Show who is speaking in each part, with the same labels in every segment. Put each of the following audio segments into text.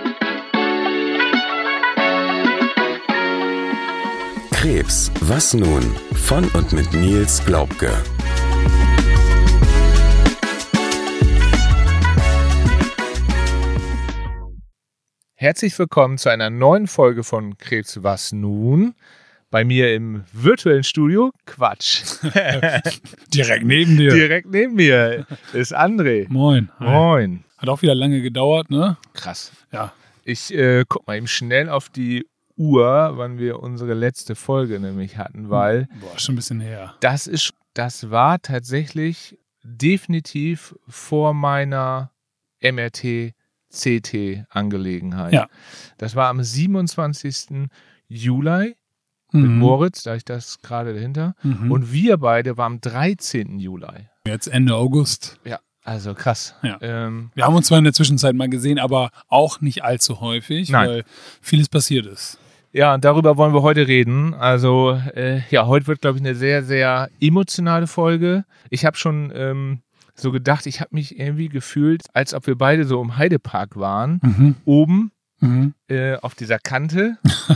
Speaker 1: Krebs, was nun? Von und mit Nils Glaubke.
Speaker 2: Herzlich willkommen zu einer neuen Folge von Krebs, was nun? Bei mir im virtuellen Studio, Quatsch.
Speaker 3: Direkt neben dir.
Speaker 2: Direkt neben mir ist André.
Speaker 3: Moin.
Speaker 2: Moin.
Speaker 3: Hat auch wieder lange gedauert, ne?
Speaker 2: Krass.
Speaker 3: Ja.
Speaker 2: Ich guck mal eben schnell auf die Uhr, wann wir unsere letzte Folge nämlich hatten, weil
Speaker 3: schon ein bisschen her.
Speaker 2: das war tatsächlich definitiv vor meiner MRT-CT-Angelegenheit.
Speaker 3: Ja.
Speaker 2: Das war am 27. Juli mit Moritz, da ich das gerade dahinter. Und wir beide waren am 13. Juli.
Speaker 3: Jetzt Ende August.
Speaker 2: Ja, also krass.
Speaker 3: Ja. Wir haben uns zwar in der Zwischenzeit mal gesehen, aber auch nicht allzu häufig, weil vieles passiert ist.
Speaker 2: Ja, und darüber wollen wir heute reden. Also, heute wird, glaube ich, eine sehr, sehr emotionale Folge. Ich habe schon so gedacht, ich habe mich irgendwie gefühlt, als ob wir beide so im Heidepark waren, oben auf dieser Kante.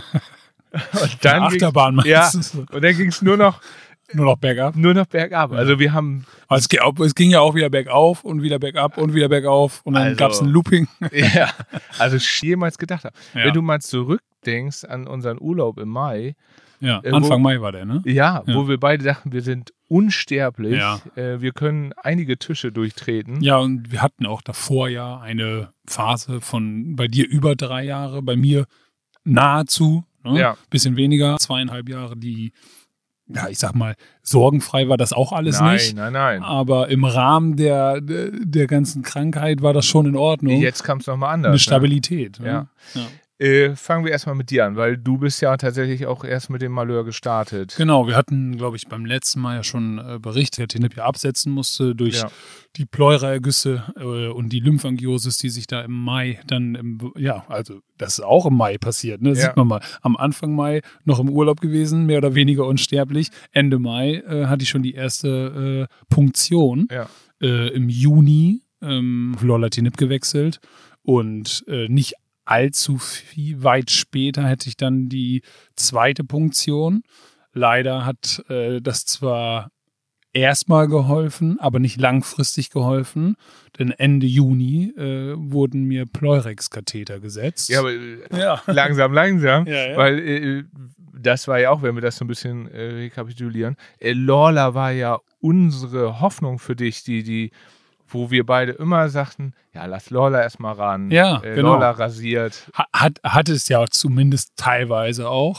Speaker 2: Und dann
Speaker 3: Achterbahn meinst du?
Speaker 2: Und dann ging es nur noch
Speaker 3: bergab.
Speaker 2: Nur noch bergab. Also wir haben...
Speaker 3: Es ging ja auch wieder bergauf und wieder bergab und wieder bergauf und dann gab es ein Looping.
Speaker 2: Ja, also ich jemals gedacht habe.
Speaker 3: Ja.
Speaker 2: Wenn du mal zurückdenkst an unseren Urlaub im Mai.
Speaker 3: Ja, Anfang Mai war der, ne?
Speaker 2: Ja, wo wir beide dachten, wir sind unsterblich.
Speaker 3: Ja.
Speaker 2: Wir können einige Tische durchtreten.
Speaker 3: Ja, und wir hatten auch davor ja eine Phase von bei dir über 3 Jahre, bei mir nahezu, ne?
Speaker 2: Ja.
Speaker 3: Bisschen weniger, 2,5 Jahre, die, ja, ich sag mal, sorgenfrei war das auch alles nicht.
Speaker 2: Nein.
Speaker 3: Aber im Rahmen der ganzen Krankheit war das schon in Ordnung.
Speaker 2: Jetzt kam es nochmal anders.
Speaker 3: Eine Stabilität.
Speaker 2: Ne?
Speaker 3: Ja.
Speaker 2: Fangen wir erstmal mit dir an, weil du bist ja tatsächlich auch erst mit dem Malheur gestartet.
Speaker 3: Genau, wir hatten, glaube ich, beim letzten Mal ja schon berichtet, dass Tinip ja absetzen musste durch die Pleuraergüsse und die Lymphangiosis, die sich da im Mai dann, also das ist auch im Mai passiert, ne? Das sieht man mal. Am Anfang Mai noch im Urlaub gewesen, mehr oder weniger unsterblich. Ende Mai hatte ich schon die erste Punktion.
Speaker 2: Ja.
Speaker 3: Im Juni Lorlatinib gewechselt und nicht allzu viel weit später hätte ich dann die zweite Punktion. Leider hat das zwar erstmal geholfen, aber nicht langfristig geholfen, denn Ende Juni wurden mir Pleurex-Katheter gesetzt.
Speaker 2: Ja, aber langsam,
Speaker 3: Ja.
Speaker 2: Weil das war ja auch, wenn wir das so ein bisschen rekapitulieren, Lorla war ja unsere Hoffnung für dich, die wo wir beide immer sagten, ja, lass Lorla erstmal ran.
Speaker 3: Ja, genau.
Speaker 2: Lorla rasiert.
Speaker 3: Hat es ja zumindest teilweise auch,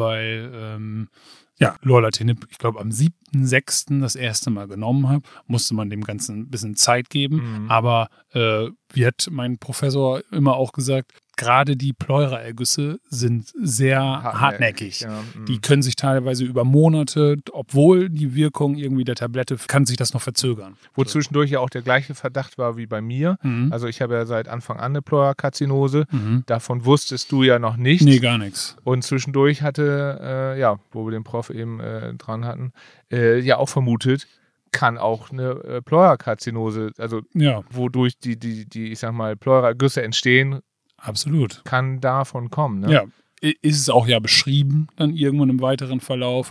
Speaker 3: weil Lorlatinib, ich glaube am 7.6. das erste Mal genommen habe, musste man dem Ganzen ein bisschen Zeit geben. Aber wie hat mein Professor immer auch gesagt, gerade die Pleuraergüsse sind sehr hartnäckig.
Speaker 2: Ja,
Speaker 3: die können sich teilweise über Monate, obwohl die Wirkung irgendwie der Tablette, kann sich das noch verzögern.
Speaker 2: Wo zwischendurch ja auch der gleiche Verdacht war wie bei mir. Also ich habe ja seit Anfang an eine Pleurakarzinose. Davon wusstest du ja noch nicht.
Speaker 3: Nee, gar nichts.
Speaker 2: Und zwischendurch hatte, wo wir den Prof eben dran hatten, auch vermutet, kann auch eine Pleurakarzinose, also wodurch die ich sag mal, Pleuraergüsse entstehen,
Speaker 3: absolut,
Speaker 2: kann davon kommen. Ne?
Speaker 3: Ja, ist es auch ja beschrieben dann irgendwann im weiteren Verlauf.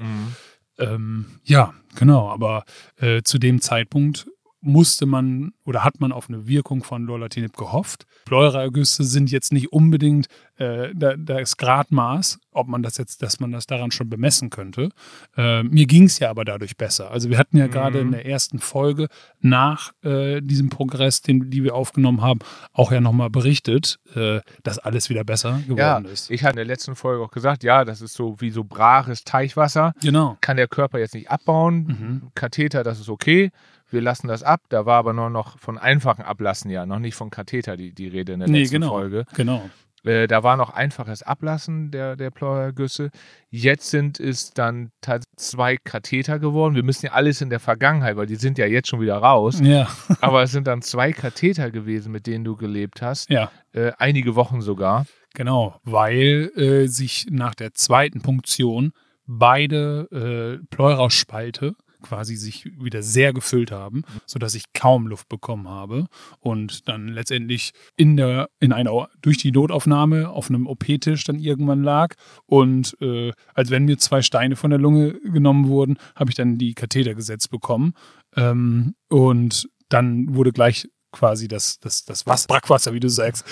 Speaker 3: Genau, aber zu dem Zeitpunkt musste man oder hat man auf eine Wirkung von Lorlatinib gehofft. Pleuraergüsse sind jetzt nicht unbedingt das Gradmaß, dass man das daran schon bemessen könnte. Mir ging es ja aber dadurch besser. Also wir hatten ja gerade in der ersten Folge nach diesem Progress, die wir aufgenommen haben, auch ja nochmal berichtet, dass alles wieder besser geworden ist.
Speaker 2: Ich hatte in der letzten Folge auch gesagt, das ist so wie so braches Teichwasser.
Speaker 3: Genau.
Speaker 2: Kann der Körper jetzt nicht abbauen. Katheter, das ist okay. Wir lassen das ab. Da war aber nur noch von einfachen Ablassen noch nicht von Katheter die Rede in der letzten Folge.
Speaker 3: Genau.
Speaker 2: Da war noch einfaches Ablassen der Pleuraergüsse. Jetzt sind es dann 2 Katheter geworden. Wir müssen ja alles in der Vergangenheit, weil die sind ja jetzt schon wieder raus.
Speaker 3: Ja.
Speaker 2: Aber es sind dann 2 Katheter gewesen, mit denen du gelebt hast.
Speaker 3: Ja.
Speaker 2: Einige Wochen sogar.
Speaker 3: Genau, weil sich nach der zweiten Punktion beide Pleuraspalte quasi sich wieder sehr gefüllt haben, sodass ich kaum Luft bekommen habe und dann letztendlich durch die Notaufnahme auf einem OP-Tisch dann irgendwann lag und als wenn mir 2 Steine von der Lunge genommen wurden, habe ich dann die Katheter gesetzt bekommen und dann wurde gleich quasi das Brackwasser, wie du sagst,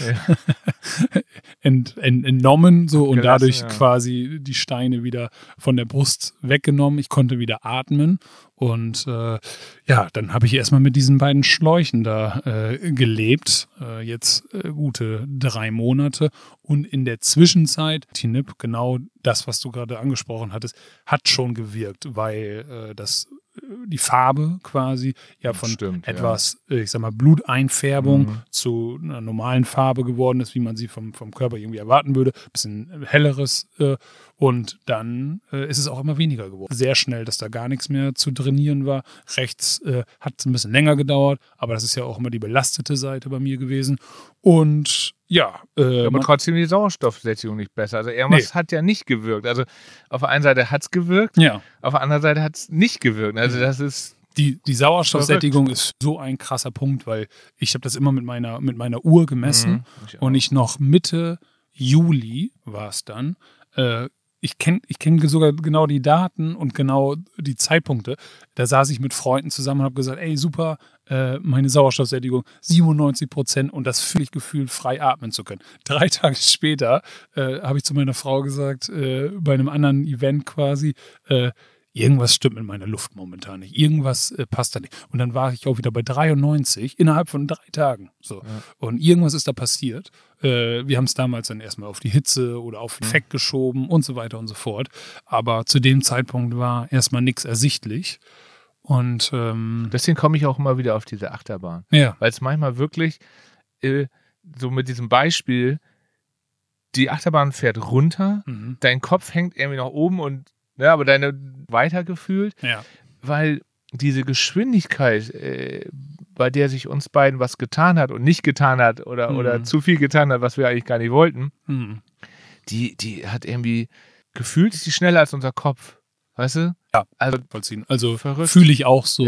Speaker 3: entnommen so und dadurch quasi die Steine wieder von der Brust weggenommen. Ich konnte wieder atmen und dann habe ich erstmal mit diesen beiden Schläuchen da gelebt, jetzt gute 3 Monate und in der Zwischenzeit, Tinib, genau das, was du gerade angesprochen hattest, hat schon gewirkt, weil die Farbe quasi von etwas, ich sag mal, Bluteinfärbung zu einer normalen Farbe geworden ist, wie man sie vom Körper irgendwie erwarten würde. Bisschen helleres und dann ist es auch immer weniger geworden. Sehr schnell, dass da gar nichts mehr zu trainieren war. Rechts hat es ein bisschen länger gedauert, aber das ist ja auch immer die belastete Seite bei mir gewesen. Und
Speaker 2: aber trotzdem die Sauerstoffsättigung nicht besser. Also irgendwas hat ja nicht gewirkt. Also auf der einen Seite hat es gewirkt, auf der anderen Seite hat es nicht gewirkt. Also das ist
Speaker 3: die Sauerstoffsättigung ist so ein krasser Punkt, weil ich habe das immer mit meiner Uhr gemessen und ich noch Mitte Juli war es dann. Ich kenn sogar genau die Daten und genau die Zeitpunkte. Da saß ich mit Freunden zusammen und habe gesagt, ey, super, meine Sauerstoffsättigung 97% und das fühle ich gefühlt, frei atmen zu können. 3 Tage später habe ich zu meiner Frau gesagt, bei einem anderen Event quasi, irgendwas stimmt mit meiner Luft momentan nicht. Irgendwas passt da nicht. Und dann war ich auch wieder bei 93 innerhalb von 3 Tagen. So. Ja. Und irgendwas ist da passiert. Wir haben es damals dann erstmal auf die Hitze oder auf Infekt geschoben und so weiter und so fort. Aber zu dem Zeitpunkt war erstmal nichts ersichtlich. Und
Speaker 2: deswegen komme ich auch immer wieder auf diese Achterbahn.
Speaker 3: Ja.
Speaker 2: Weil es manchmal wirklich so mit diesem Beispiel, die Achterbahn fährt runter, dein Kopf hängt irgendwie nach oben und aber deine weitergefühlt, weil diese Geschwindigkeit, bei der sich uns beiden was getan hat und nicht getan hat oder zu viel getan hat, was wir eigentlich gar nicht wollten, die hat irgendwie, gefühlt ist die schneller als unser Kopf, weißt du?
Speaker 3: Ja, also fühle ich auch so,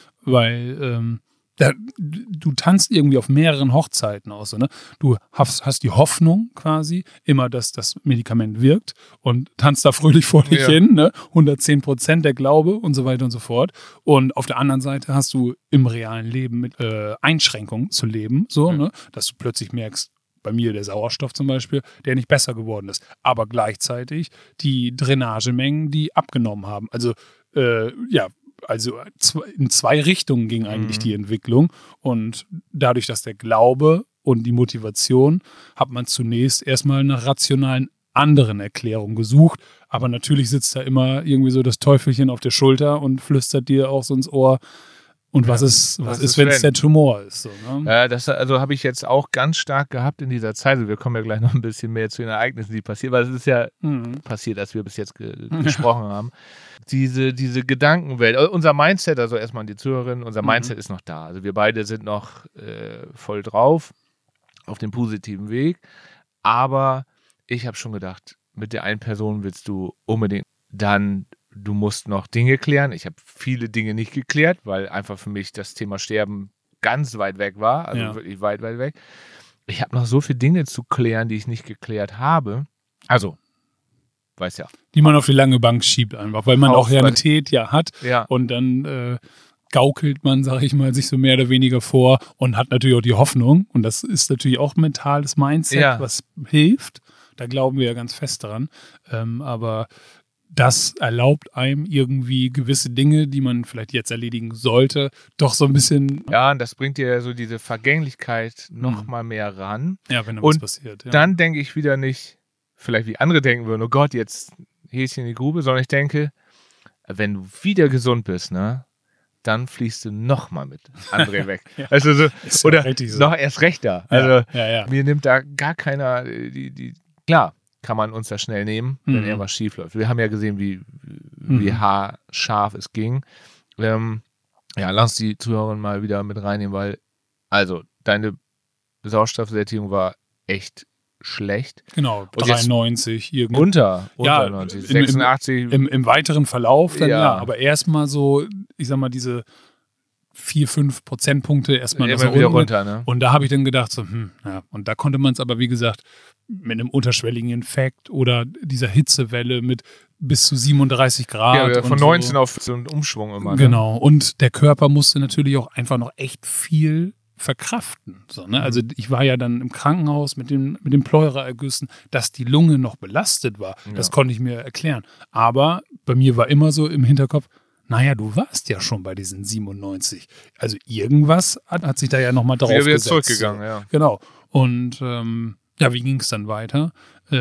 Speaker 3: weil du tanzt irgendwie auf mehreren Hochzeiten aus. So, ne? Du hast die Hoffnung quasi, immer, dass das Medikament wirkt und tanzt da fröhlich vor dich hin, ne? 110% der Glaube und so weiter und so fort. Und auf der anderen Seite hast du im realen Leben mit Einschränkungen zu leben, so, ne? Dass du plötzlich merkst, bei mir der Sauerstoff zum Beispiel, der nicht besser geworden ist. Aber gleichzeitig die Drainagemengen, die abgenommen haben. Also in 2 Richtungen ging eigentlich die Entwicklung und dadurch, dass der Glaube und die Motivation, hat man zunächst erstmal nach rationalen anderen Erklärungen gesucht, aber natürlich sitzt da immer irgendwie so das Teufelchen auf der Schulter und flüstert dir auch so ins Ohr, und was ist, wenn es der Tumor ist? So, ne?
Speaker 2: Ja, das habe ich jetzt auch ganz stark gehabt in dieser Zeit. Also wir kommen ja gleich noch ein bisschen mehr zu den Ereignissen, die passieren, weil es ist ja passiert, als wir bis jetzt gesprochen haben. Diese Gedankenwelt, unser Mindset, also erstmal an die Zuhörerinnen, unser Mindset ist noch da. Also wir beide sind noch voll drauf, auf dem positiven Weg. Aber ich habe schon gedacht, mit der einen Person willst du unbedingt du musst noch Dinge klären. Ich habe viele Dinge nicht geklärt, weil einfach für mich das Thema Sterben ganz weit weg war. Also wirklich weit, weit weg. Ich habe noch so viele Dinge zu klären, die ich nicht geklärt habe. Also, weiß ja.
Speaker 3: Die man auf die lange Bank schiebt einfach, weil man auch Realität hat. Ja. Und dann gaukelt man, sage ich mal, sich so mehr oder weniger vor und hat natürlich auch die Hoffnung. Und das ist natürlich auch mentales Mindset, was hilft. Da glauben wir ja ganz fest dran. Aber das erlaubt einem irgendwie gewisse Dinge, die man vielleicht jetzt erledigen sollte, doch so ein bisschen.
Speaker 2: Ja, und das bringt dir so diese Vergänglichkeit noch mal mehr ran.
Speaker 3: Ja, wenn da was passiert. Ja.
Speaker 2: Dann denke ich wieder nicht, vielleicht wie andere denken würden, oh Gott, jetzt Häschen in die Grube, sondern ich denke, wenn du wieder gesund bist, ne, dann fließt du noch mal mit André weg. Also so, oder noch erst recht da. Also mir nimmt da gar keiner klar, kann man uns da schnell nehmen, wenn irgendwas schief läuft. Wir haben ja gesehen, wie haarscharf es ging. Lass die Zuhörerin mal wieder mit reinnehmen, weil, also, deine Sauerstoffsättigung war echt schlecht.
Speaker 3: Genau,
Speaker 2: Und jetzt
Speaker 3: 93 irgendwie.
Speaker 2: Unter
Speaker 3: Ja,
Speaker 2: 90, 86.
Speaker 3: Im weiteren Verlauf dann
Speaker 2: Ja.
Speaker 3: ja, aber erstmal so, ich sag mal, diese 4-5 Prozentpunkte erstmal
Speaker 2: immer wieder runter, ne?
Speaker 3: Und da habe ich dann gedacht, so, ja, und da konnte man es aber, wie gesagt, mit einem unterschwelligen Infekt oder dieser Hitzewelle mit bis zu 37 Grad.
Speaker 2: Ja, von
Speaker 3: und
Speaker 2: 19
Speaker 3: so.
Speaker 2: auf so einen Umschwung immer. Ne?
Speaker 3: Genau, und der Körper musste natürlich auch einfach noch echt viel verkraften. So, ne? Also ich war ja dann im Krankenhaus mit den Pleuraergüssen, dass die Lunge noch belastet war.
Speaker 2: Ja.
Speaker 3: Das konnte ich mir erklären. Aber bei mir war immer so im Hinterkopf, naja, du warst ja schon bei diesen 97. Also irgendwas hat sich da ja nochmal drauf
Speaker 2: wieder
Speaker 3: gesetzt.
Speaker 2: zurückgegangen, ja.
Speaker 3: Genau. Und ja, wie ging es dann weiter?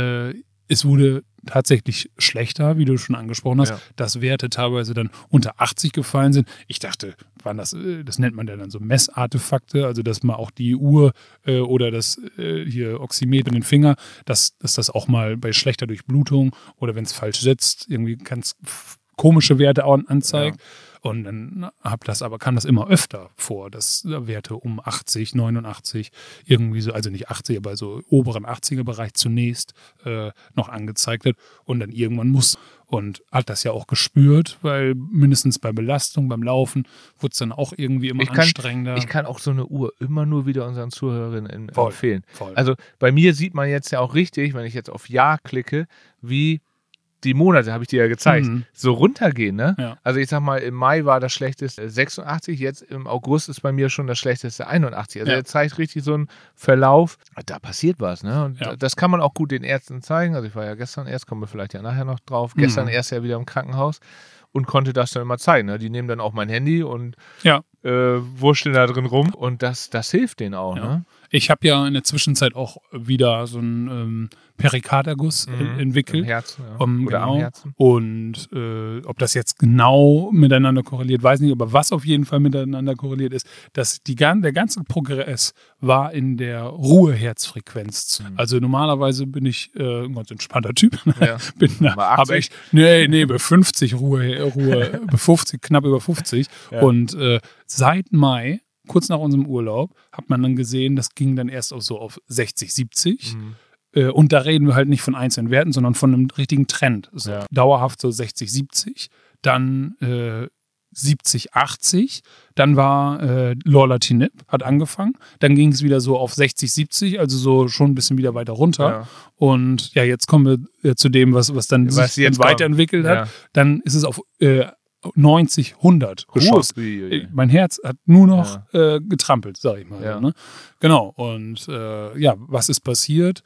Speaker 3: Es wurde tatsächlich schlechter, wie du schon angesprochen hast, dass Werte teilweise dann unter 80 gefallen sind. Ich dachte, das nennt man ja dann so Messartefakte, also dass man auch die Uhr oder das hier Oximeter in den Finger, dass das auch mal bei schlechter Durchblutung oder wenn es falsch sitzt, irgendwie ganz komische Werte anzeigt. Ja. Und dann kam das immer öfter vor, dass Werte um 80, 89, irgendwie so, also nicht 80, aber so oberen 80er-Bereich zunächst noch angezeigt hat und dann irgendwann und hat das ja auch gespürt, weil mindestens bei Belastung, beim Laufen, wurde es dann auch irgendwie immer anstrengender.
Speaker 2: Ich kann auch so eine Uhr immer nur wieder unseren Zuhörerinnen empfehlen.
Speaker 3: Voll.
Speaker 2: Also bei mir sieht man jetzt ja auch richtig, wenn ich jetzt auf Ja klicke, wie die Monate, habe ich dir ja gezeigt, so runtergehen, ne?
Speaker 3: Ja.
Speaker 2: Also ich sag mal, im Mai war das schlechteste 86, jetzt im August ist bei mir schon das schlechteste 81. Also er zeigt richtig so einen Verlauf, da passiert was, ne? Und das kann man auch gut den Ärzten zeigen. Also ich war ja gestern erst, kommen wir vielleicht ja nachher noch drauf, gestern erst ja wieder im Krankenhaus und konnte das dann immer zeigen, ne? Die nehmen dann auch mein Handy und wurschteln da drin rum und das hilft denen auch, ne?
Speaker 3: Ich habe ja in der Zwischenzeit auch wieder so einen Perikarderguss entwickelt.
Speaker 2: Im Herzen,
Speaker 3: oder
Speaker 2: am Herzen.
Speaker 3: Und ob das jetzt genau miteinander korreliert, weiß nicht, aber was auf jeden Fall miteinander korreliert ist, dass der ganze Progress war in der Ruheherzfrequenz. Also normalerweise bin ich ein ganz entspannter Typ.
Speaker 2: Ja.
Speaker 3: Aber ich, nee, bei 50 Ruhe, bei 50, knapp über 50. Ja. Und seit Mai, kurz nach unserem Urlaub, hat man dann gesehen, das ging dann erst auf 60, 70. Und da reden wir halt nicht von einzelnen Werten, sondern von einem richtigen Trend. Also dauerhaft so 60, 70, dann 70, 80, dann war Lorlatinib, hat angefangen, dann ging es wieder so auf 60, 70, also so schon ein bisschen wieder weiter runter. Ja. Und ja, jetzt kommen wir zu dem, was dann sich jetzt weiterentwickelt hat. Dann ist es auf 90, 100 geschossen. Mein Herz hat nur noch getrampelt, sag ich mal.
Speaker 2: Ja.
Speaker 3: Ne? Genau. Und was ist passiert?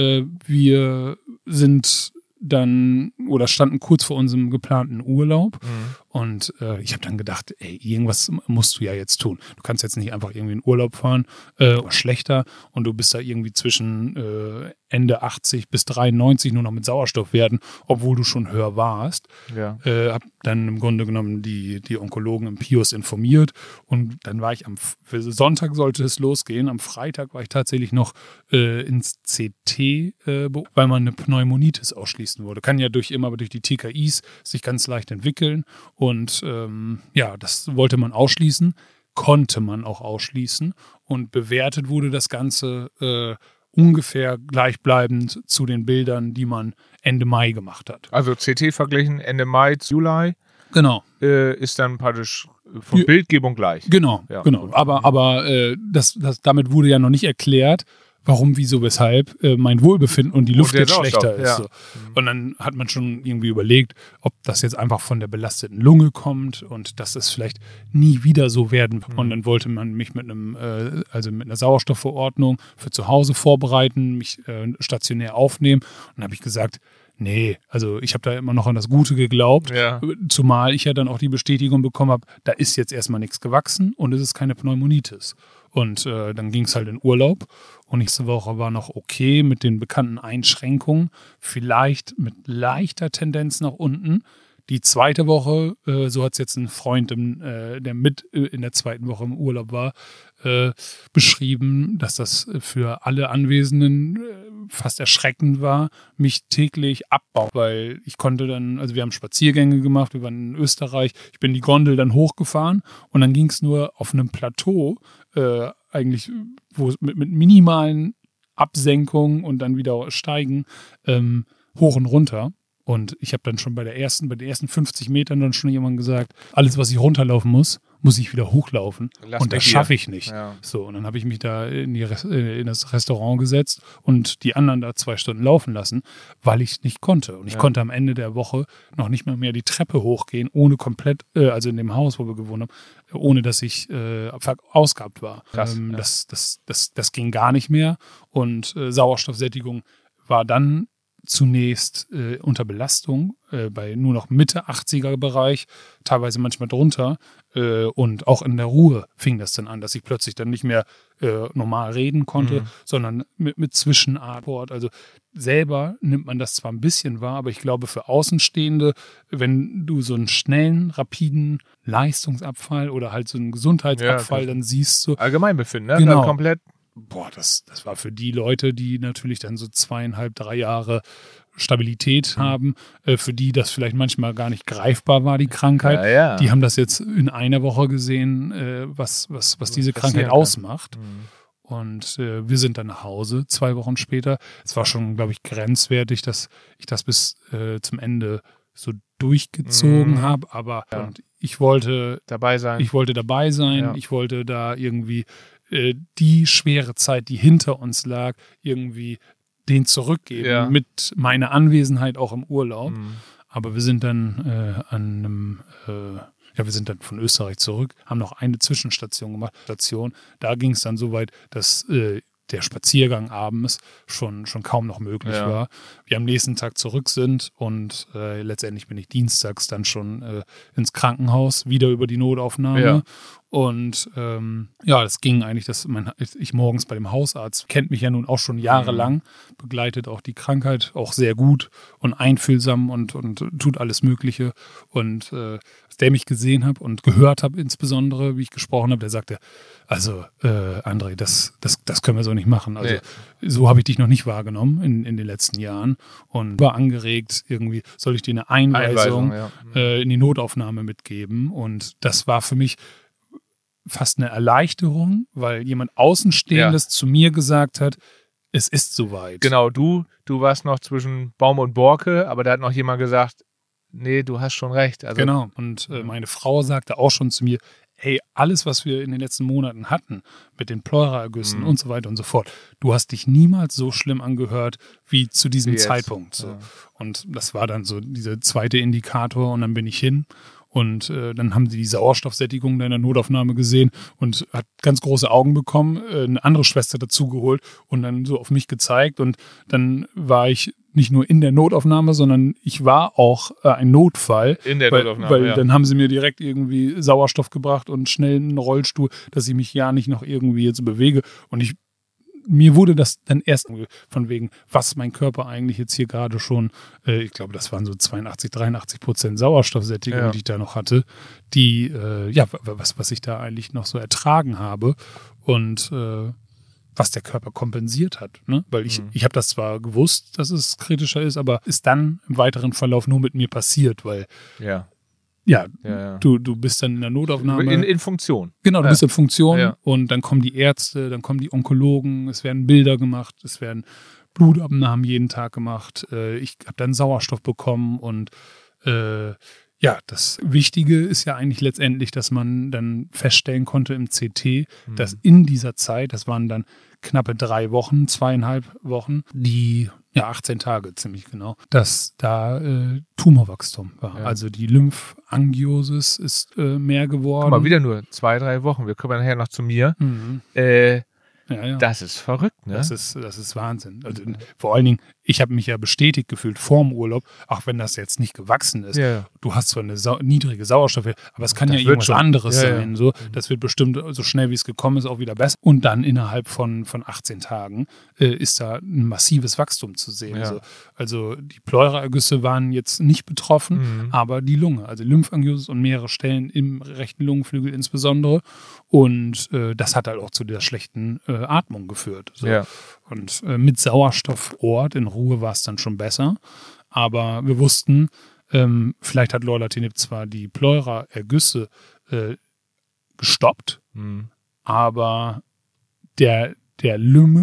Speaker 3: Wir sind dann oder standen kurz vor unserem geplanten Urlaub und ich habe dann gedacht, irgendwas musst du ja jetzt tun. Du kannst jetzt nicht einfach irgendwie in Urlaub fahren, oder schlechter und du bist da irgendwie zwischen Ende 80 bis 93 nur noch mit Sauerstoffwerten, obwohl du schon höher warst.
Speaker 2: Ja.
Speaker 3: Hab dann im Grunde genommen die Onkologen im Pius informiert und dann war ich für Sonntag sollte es losgehen. Am Freitag war ich tatsächlich noch ins CT, weil man eine Pneumonitis ausschließen wurde. Kann ja durch die TKIs sich ganz leicht entwickeln und das wollte man ausschließen, konnte man auch ausschließen und bewertet wurde das Ganze ungefähr gleichbleibend zu den Bildern, die man Ende Mai gemacht hat.
Speaker 2: Also CT verglichen Ende Mai, Juli.
Speaker 3: Genau.
Speaker 2: Ist dann praktisch von Bildgebung gleich.
Speaker 3: Genau, genau. Aber damit wurde ja noch nicht erklärt, warum, wieso, weshalb mein Wohlbefinden und die Luft jetzt schlechter ist. So. Und dann hat man schon irgendwie überlegt, ob das jetzt einfach von der belasteten Lunge kommt und dass das vielleicht nie wieder so werden. Und dann wollte man mich mit einer Sauerstoffverordnung für zu Hause vorbereiten, mich stationär aufnehmen. Und dann habe ich gesagt, nee, also ich habe da immer noch an das Gute geglaubt, zumal ich ja dann auch die Bestätigung bekommen habe, da ist jetzt erstmal nichts gewachsen und es ist keine Pneumonitis. Und dann ging es halt in Urlaub und nächste Woche war noch okay mit den bekannten Einschränkungen, vielleicht mit leichter Tendenz nach unten. Die zweite Woche, so hat es jetzt ein Freund, der mit in der zweiten Woche im Urlaub war, beschrieben, dass das für alle Anwesenden fast erschreckend war, mich täglich abbaut, weil ich konnte dann, also wir haben Spaziergänge gemacht, wir waren in Österreich, ich bin die Gondel dann hochgefahren und dann ging es nur auf einem Plateau, eigentlich wo mit minimalen Absenkung und dann wieder steigen, hoch und runter. Und ich habe dann schon bei den ersten 50 Metern dann schon jemand gesagt, alles, was ich runterlaufen muss ich wieder hochlaufen. Und das schaffe ich nicht. Ja. So, und dann habe ich mich da in das Restaurant gesetzt und die anderen da 2 Stunden laufen lassen, weil ich es nicht konnte. Und ich konnte am Ende der Woche noch nicht mal mehr die Treppe hochgehen, ohne komplett, also in dem Haus, wo wir gewohnt haben, ohne dass ich verausgabt war.
Speaker 2: Krass,
Speaker 3: das ging gar nicht mehr. Und Sauerstoffsättigung war dann zunächst unter Belastung, bei nur noch Mitte 80er-Bereich, teilweise manchmal drunter. Und auch in der Ruhe fing das dann an, dass ich plötzlich dann nicht mehr normal reden konnte, sondern mit Zwischenatmung. Also selber nimmt man das zwar ein bisschen wahr, aber ich glaube für Außenstehende, wenn du so einen schnellen, rapiden Leistungsabfall oder halt so einen Gesundheitsabfall, dann siehst du...
Speaker 2: Allgemeinbefinden, ne?
Speaker 3: Genau.
Speaker 2: Komplett.
Speaker 3: Boah, das war für die Leute, die natürlich dann so 2,5, 3 Jahre Stabilität haben, für die das vielleicht manchmal gar nicht greifbar war, die Krankheit.
Speaker 2: Ja.
Speaker 3: Die haben das jetzt in einer Woche gesehen, was diese Krankheit ausmacht. Und wir sind dann nach Hause 2 Wochen später. Es war schon, glaube ich, grenzwertig, dass ich das bis zum Ende so durchgezogen habe, aber und ich wollte dabei sein. Ich wollte da irgendwie die schwere Zeit, die hinter uns lag, irgendwie den zurückgeben mit meiner Anwesenheit auch im Urlaub. Aber wir sind dann wir sind dann von Österreich zurück, haben noch eine Zwischenstation gemacht. Da ging es dann so weit, dass der Spaziergang abends schon kaum noch möglich war. Wir am nächsten Tag zurück sind und letztendlich bin ich dienstags dann schon ins Krankenhaus, wieder über die Notaufnahme. Ja. Und das ging eigentlich, dass ich morgens bei dem Hausarzt, kennt mich ja nun auch schon jahrelang, begleitet auch die Krankheit auch sehr gut und einfühlsam und tut alles Mögliche. Und als der mich gesehen hat und gehört habe, insbesondere, wie ich gesprochen habe, der sagte, also André, das können wir so nicht machen. Also so habe ich dich noch nicht wahrgenommen in den letzten Jahren und war angeregt, irgendwie soll ich dir eine Einweisung in die Notaufnahme mitgeben. Und das war für mich fast eine Erleichterung, weil jemand Außenstehendes zu mir gesagt hat, es ist soweit.
Speaker 2: Genau, du warst noch zwischen Baum und Borke, aber da hat noch jemand gesagt, nee, du hast schon recht. Also,
Speaker 3: genau, und meine Frau sagte auch schon zu mir, hey, alles, was wir in den letzten Monaten hatten, mit den Pleuraergüssen und so weiter und so fort, du hast dich niemals so schlimm angehört wie zu diesem Zeitpunkt. So. Ja. Und das war dann so dieser zweite Indikator und dann bin ich hin. Und dann haben sie die Sauerstoffsättigung in der Notaufnahme gesehen und hat ganz große Augen bekommen, eine andere Schwester dazugeholt und dann so auf mich gezeigt. Und dann war ich nicht nur in der Notaufnahme, sondern ich war auch ein Notfall. In der Notaufnahme, weil dann haben sie mir direkt irgendwie Sauerstoff gebracht und schnell einen Rollstuhl, dass ich mich ja nicht noch irgendwie jetzt bewege. Und mir wurde das dann erst von wegen, was mein Körper eigentlich jetzt hier gerade schon, ich glaube, das waren so 82-83% Sauerstoffsättigung, die ich da noch hatte, die, was ich da eigentlich noch so ertragen habe und was der Körper kompensiert hat. Ne? Weil ich habe das zwar gewusst, dass es kritischer ist, aber ist dann im weiteren Verlauf nur mit mir passiert, weil du bist dann in der Notaufnahme.
Speaker 2: In Funktion.
Speaker 3: Genau, du bist in Funktion und dann kommen die Ärzte, dann kommen die Onkologen, es werden Bilder gemacht, es werden Blutabnahmen jeden Tag gemacht. Ich habe dann Sauerstoff bekommen und das Wichtige ist ja eigentlich letztendlich, dass man dann feststellen konnte im CT, dass in dieser Zeit, das waren dann knappe 3 Wochen, 2,5 Wochen, die 18 Tage ziemlich genau, dass da Tumorwachstum war. Ja. Also die Lymphangiosis ist mehr geworden.
Speaker 2: Guck mal, wieder nur 2, 3 Wochen. Wir kommen nachher noch zu mir. Das ist verrückt, ne?
Speaker 3: Das ist Wahnsinn. Also, vor allen Dingen, ich habe mich ja bestätigt gefühlt vorm Urlaub, auch wenn das jetzt nicht gewachsen ist. Ja. Du hast zwar eine niedrige Sauerstoffwerte, aber es kann ja irgendwas anderes sein. So. Das wird bestimmt so schnell, wie es gekommen ist, auch wieder besser. Und dann innerhalb von 18 Tagen ist da ein massives Wachstum zu sehen. Ja. Also die Pleuraergüsse waren jetzt nicht betroffen, aber die Lunge, also Lymphangiosis und mehrere Stellen im rechten Lungenflügel insbesondere. Und das hat halt auch zu der schlechten Atmung geführt. So. Ja. Und mit Sauerstoffort in Ruhe war es dann schon besser. Aber wir wussten, vielleicht hat Lorlatinib zwar die Pleuraergüsse gestoppt, aber der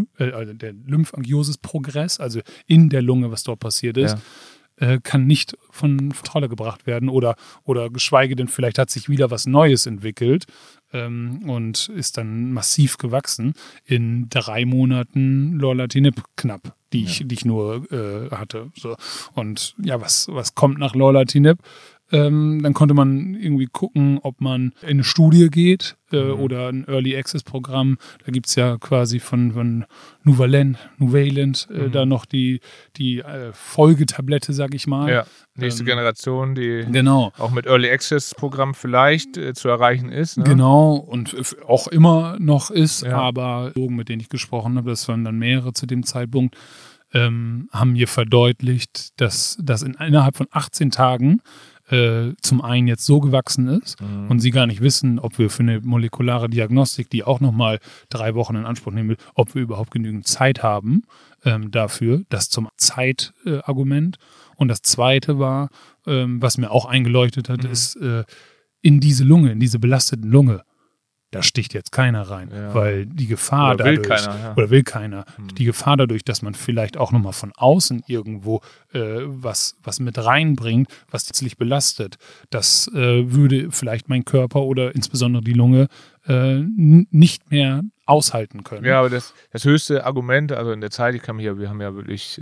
Speaker 3: Lymphangiosis-Progress, also in der Lunge, was dort passiert ist, kann nicht von Kontrolle gebracht werden oder geschweige denn, vielleicht hat sich wieder was Neues entwickelt und ist dann massiv gewachsen in 3 Monaten Lorlatinib knapp, die ich nur hatte. So. Und ja, was kommt nach Lorlatinib? Dann konnte man irgendwie gucken, ob man in eine Studie geht oder ein Early Access Programm. Da gibt es ja quasi von Nuvalent da noch die Folgetablette, sag ich mal.
Speaker 2: Ja, nächste Generation, die
Speaker 3: genau.
Speaker 2: auch mit Early Access Programm vielleicht zu erreichen ist. Ne?
Speaker 3: Genau, und auch immer noch ist, aber mit denen ich gesprochen habe, das waren dann mehrere zu dem Zeitpunkt, haben mir verdeutlicht, dass das innerhalb von 18 Tagen zum einen jetzt so gewachsen ist und sie gar nicht wissen, ob wir für eine molekulare Diagnostik, die auch nochmal 3 Wochen in Anspruch nehmen will, ob wir überhaupt genügend Zeit haben dafür. Das zum Zeitargument. Und das Zweite war, was mir auch eingeleuchtet hat, ist in diese Lunge, in diese belastete Lunge, da sticht jetzt keiner rein, weil die Gefahr
Speaker 2: oder will keiner.
Speaker 3: Die Gefahr dadurch, dass man vielleicht auch nochmal von außen irgendwo was mit reinbringt, was letztlich belastet, das würde vielleicht mein Körper oder insbesondere die Lunge nicht mehr aushalten können.
Speaker 2: Ja, aber das höchste Argument, also in der Zeit, wir haben ja wirklich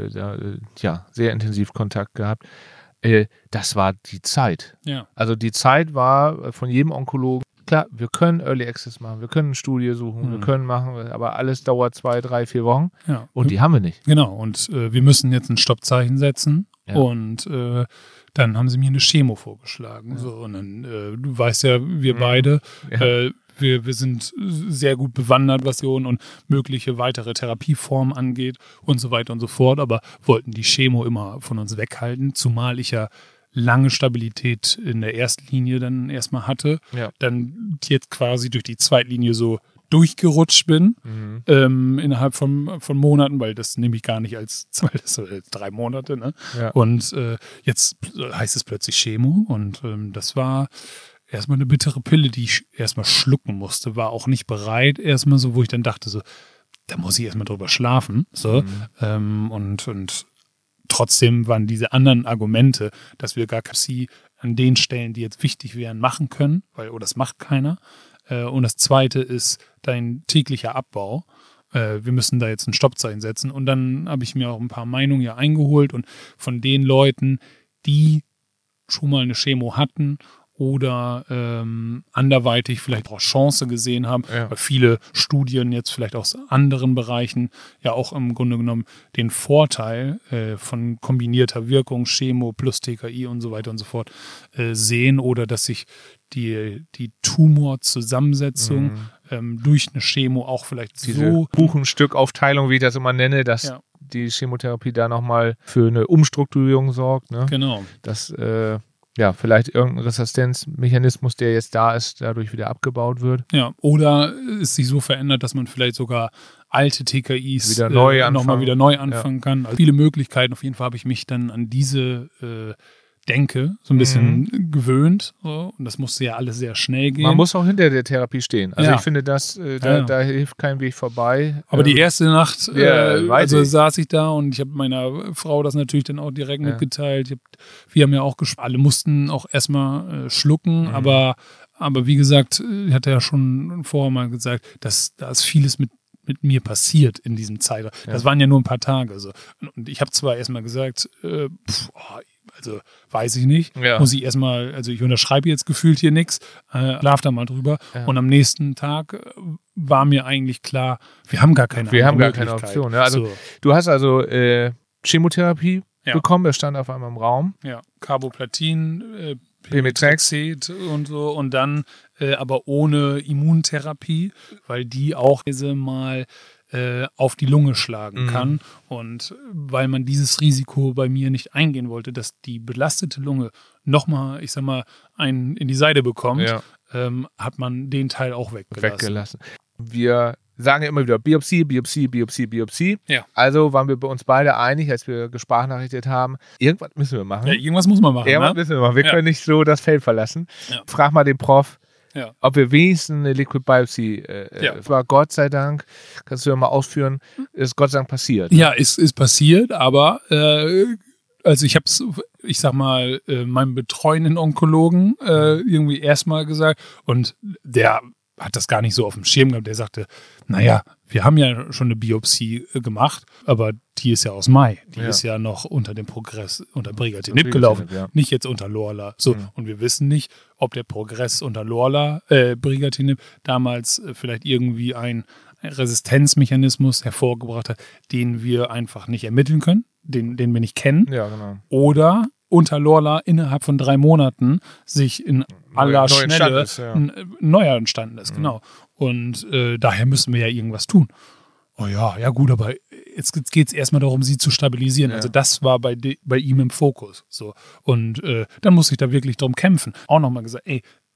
Speaker 2: sehr intensiv Kontakt gehabt, das war die Zeit.
Speaker 3: Ja.
Speaker 2: Also die Zeit war von jedem Onkologen, klar, wir können Early Access machen, wir können eine Studie suchen, wir können machen, aber alles dauert 2, 3, 4 Wochen und die haben wir nicht.
Speaker 3: Genau, und wir müssen jetzt ein Stoppzeichen setzen und dann haben sie mir eine Chemo vorgeschlagen. Ja. So, und dann, du weißt ja, wir beide, wir sind sehr gut bewandert, was und mögliche weitere Therapieformen angeht und so weiter und so fort, aber wollten die Chemo immer von uns weghalten, zumal ich ja lange Stabilität in der ersten Linie dann erstmal hatte, dann jetzt quasi durch die Zweitlinie so durchgerutscht bin, innerhalb von Monaten, weil das nehme ich gar nicht als 3 Monate, ne? Ja. Und jetzt heißt es plötzlich Chemo und das war erstmal eine bittere Pille, die ich erstmal schlucken musste, war auch nicht bereit, erstmal so, wo ich dann dachte so, da muss ich erstmal drüber schlafen, so, und trotzdem waren diese anderen Argumente, dass wir gar sie an den Stellen, die jetzt wichtig wären, machen können, oder das macht keiner. Und das Zweite ist dein täglicher Abbau. Wir müssen da jetzt ein Stoppzeichen setzen. Und dann habe ich mir auch ein paar Meinungen eingeholt und von den Leuten, die schon mal eine Chemo hatten oder anderweitig vielleicht auch Chance gesehen haben, weil viele Studien jetzt vielleicht aus anderen Bereichen ja auch im Grunde genommen den Vorteil von kombinierter Wirkung, Chemo plus TKI und so weiter und so fort sehen oder dass sich die Tumorzusammensetzung durch eine Chemo auch vielleicht
Speaker 2: diese
Speaker 3: so
Speaker 2: Kuchenstückaufteilung, wie ich das immer nenne, dass die Chemotherapie da nochmal für eine Umstrukturierung sorgt. Ne?
Speaker 3: Genau.
Speaker 2: Das vielleicht irgendein Resistenzmechanismus, der jetzt da ist, dadurch wieder abgebaut wird.
Speaker 3: Ja, oder es sich so verändert, dass man vielleicht sogar alte TKIs
Speaker 2: nochmal
Speaker 3: wieder neu anfangen kann. Also viele Möglichkeiten. Auf jeden Fall habe ich mich dann an diese Denke so ein bisschen gewöhnt. So. Und das musste ja alles sehr schnell gehen.
Speaker 2: Man muss auch hinter der Therapie stehen. Also ich finde, da hilft kein Weg vorbei.
Speaker 3: Aber die erste Nacht saß ich da und ich habe meiner Frau das natürlich dann auch direkt mitgeteilt. Wir haben ja auch alle mussten auch erstmal schlucken, aber wie gesagt, ich hatte ja schon vorher mal gesagt, dass da ist vieles mit mir passiert in diesem Zeitraum. Das waren ja nur ein paar Tage. So. Und ich habe zwar erstmal gesagt, also weiß ich nicht, muss ich erstmal, also ich unterschreibe jetzt gefühlt hier nichts, schlaf da mal drüber und am nächsten Tag war mir eigentlich klar, wir haben gar keine
Speaker 2: Option. Ja. Also du hast also Chemotherapie bekommen, das stand auf einmal im Raum.
Speaker 3: Ja, Carboplatin,
Speaker 2: Pemetrexed
Speaker 3: und so und dann aber ohne Immuntherapie, weil die auch mal auf die Lunge schlagen kann. Und weil man dieses Risiko bei mir nicht eingehen wollte, dass die belastete Lunge nochmal, ich sag mal, einen in die Seite bekommt, hat man den Teil auch weggelassen.
Speaker 2: Wir sagen ja immer wieder Biopsie. Ja. Also waren wir bei uns beide einig, als wir gesprachnachrichtet haben, irgendwas müssen wir machen.
Speaker 3: Ja, irgendwas muss man machen.
Speaker 2: Wir können nicht so das Feld verlassen. Ja. Frag mal den Prof, ob wir wenigstens eine Liquid Biopsy, war Gott sei Dank, kannst du ja mal ausführen, ist Gott sei Dank passiert.
Speaker 3: Ja, ist passiert, aber also ich habe es, ich sag mal, meinem betreuenden Onkologen irgendwie erstmal gesagt und der hat das gar nicht so auf dem Schirm gehabt. Der sagte, naja, wir haben ja schon eine Biopsie gemacht, aber die ist ja aus Mai. Die ist ja noch unter dem Progress, unter Brigatinib gelaufen, nicht jetzt unter Lorla. So, und wir wissen nicht, ob der Progress unter Lorla, Brigatinib, damals vielleicht irgendwie ein Resistenzmechanismus hervorgebracht hat, den wir einfach nicht ermitteln können, den wir nicht kennen.
Speaker 2: Ja, genau.
Speaker 3: Oder unter Lorla innerhalb von 3 Monaten sich in aller Schnelle neuer entstanden ist, genau. Und daher müssen wir ja irgendwas tun. Oh ja, gut, aber jetzt geht es erstmal darum, sie zu stabilisieren. Also das war bei ihm im Fokus. So. Und dann muss ich da wirklich drum kämpfen. Auch nochmal gesagt,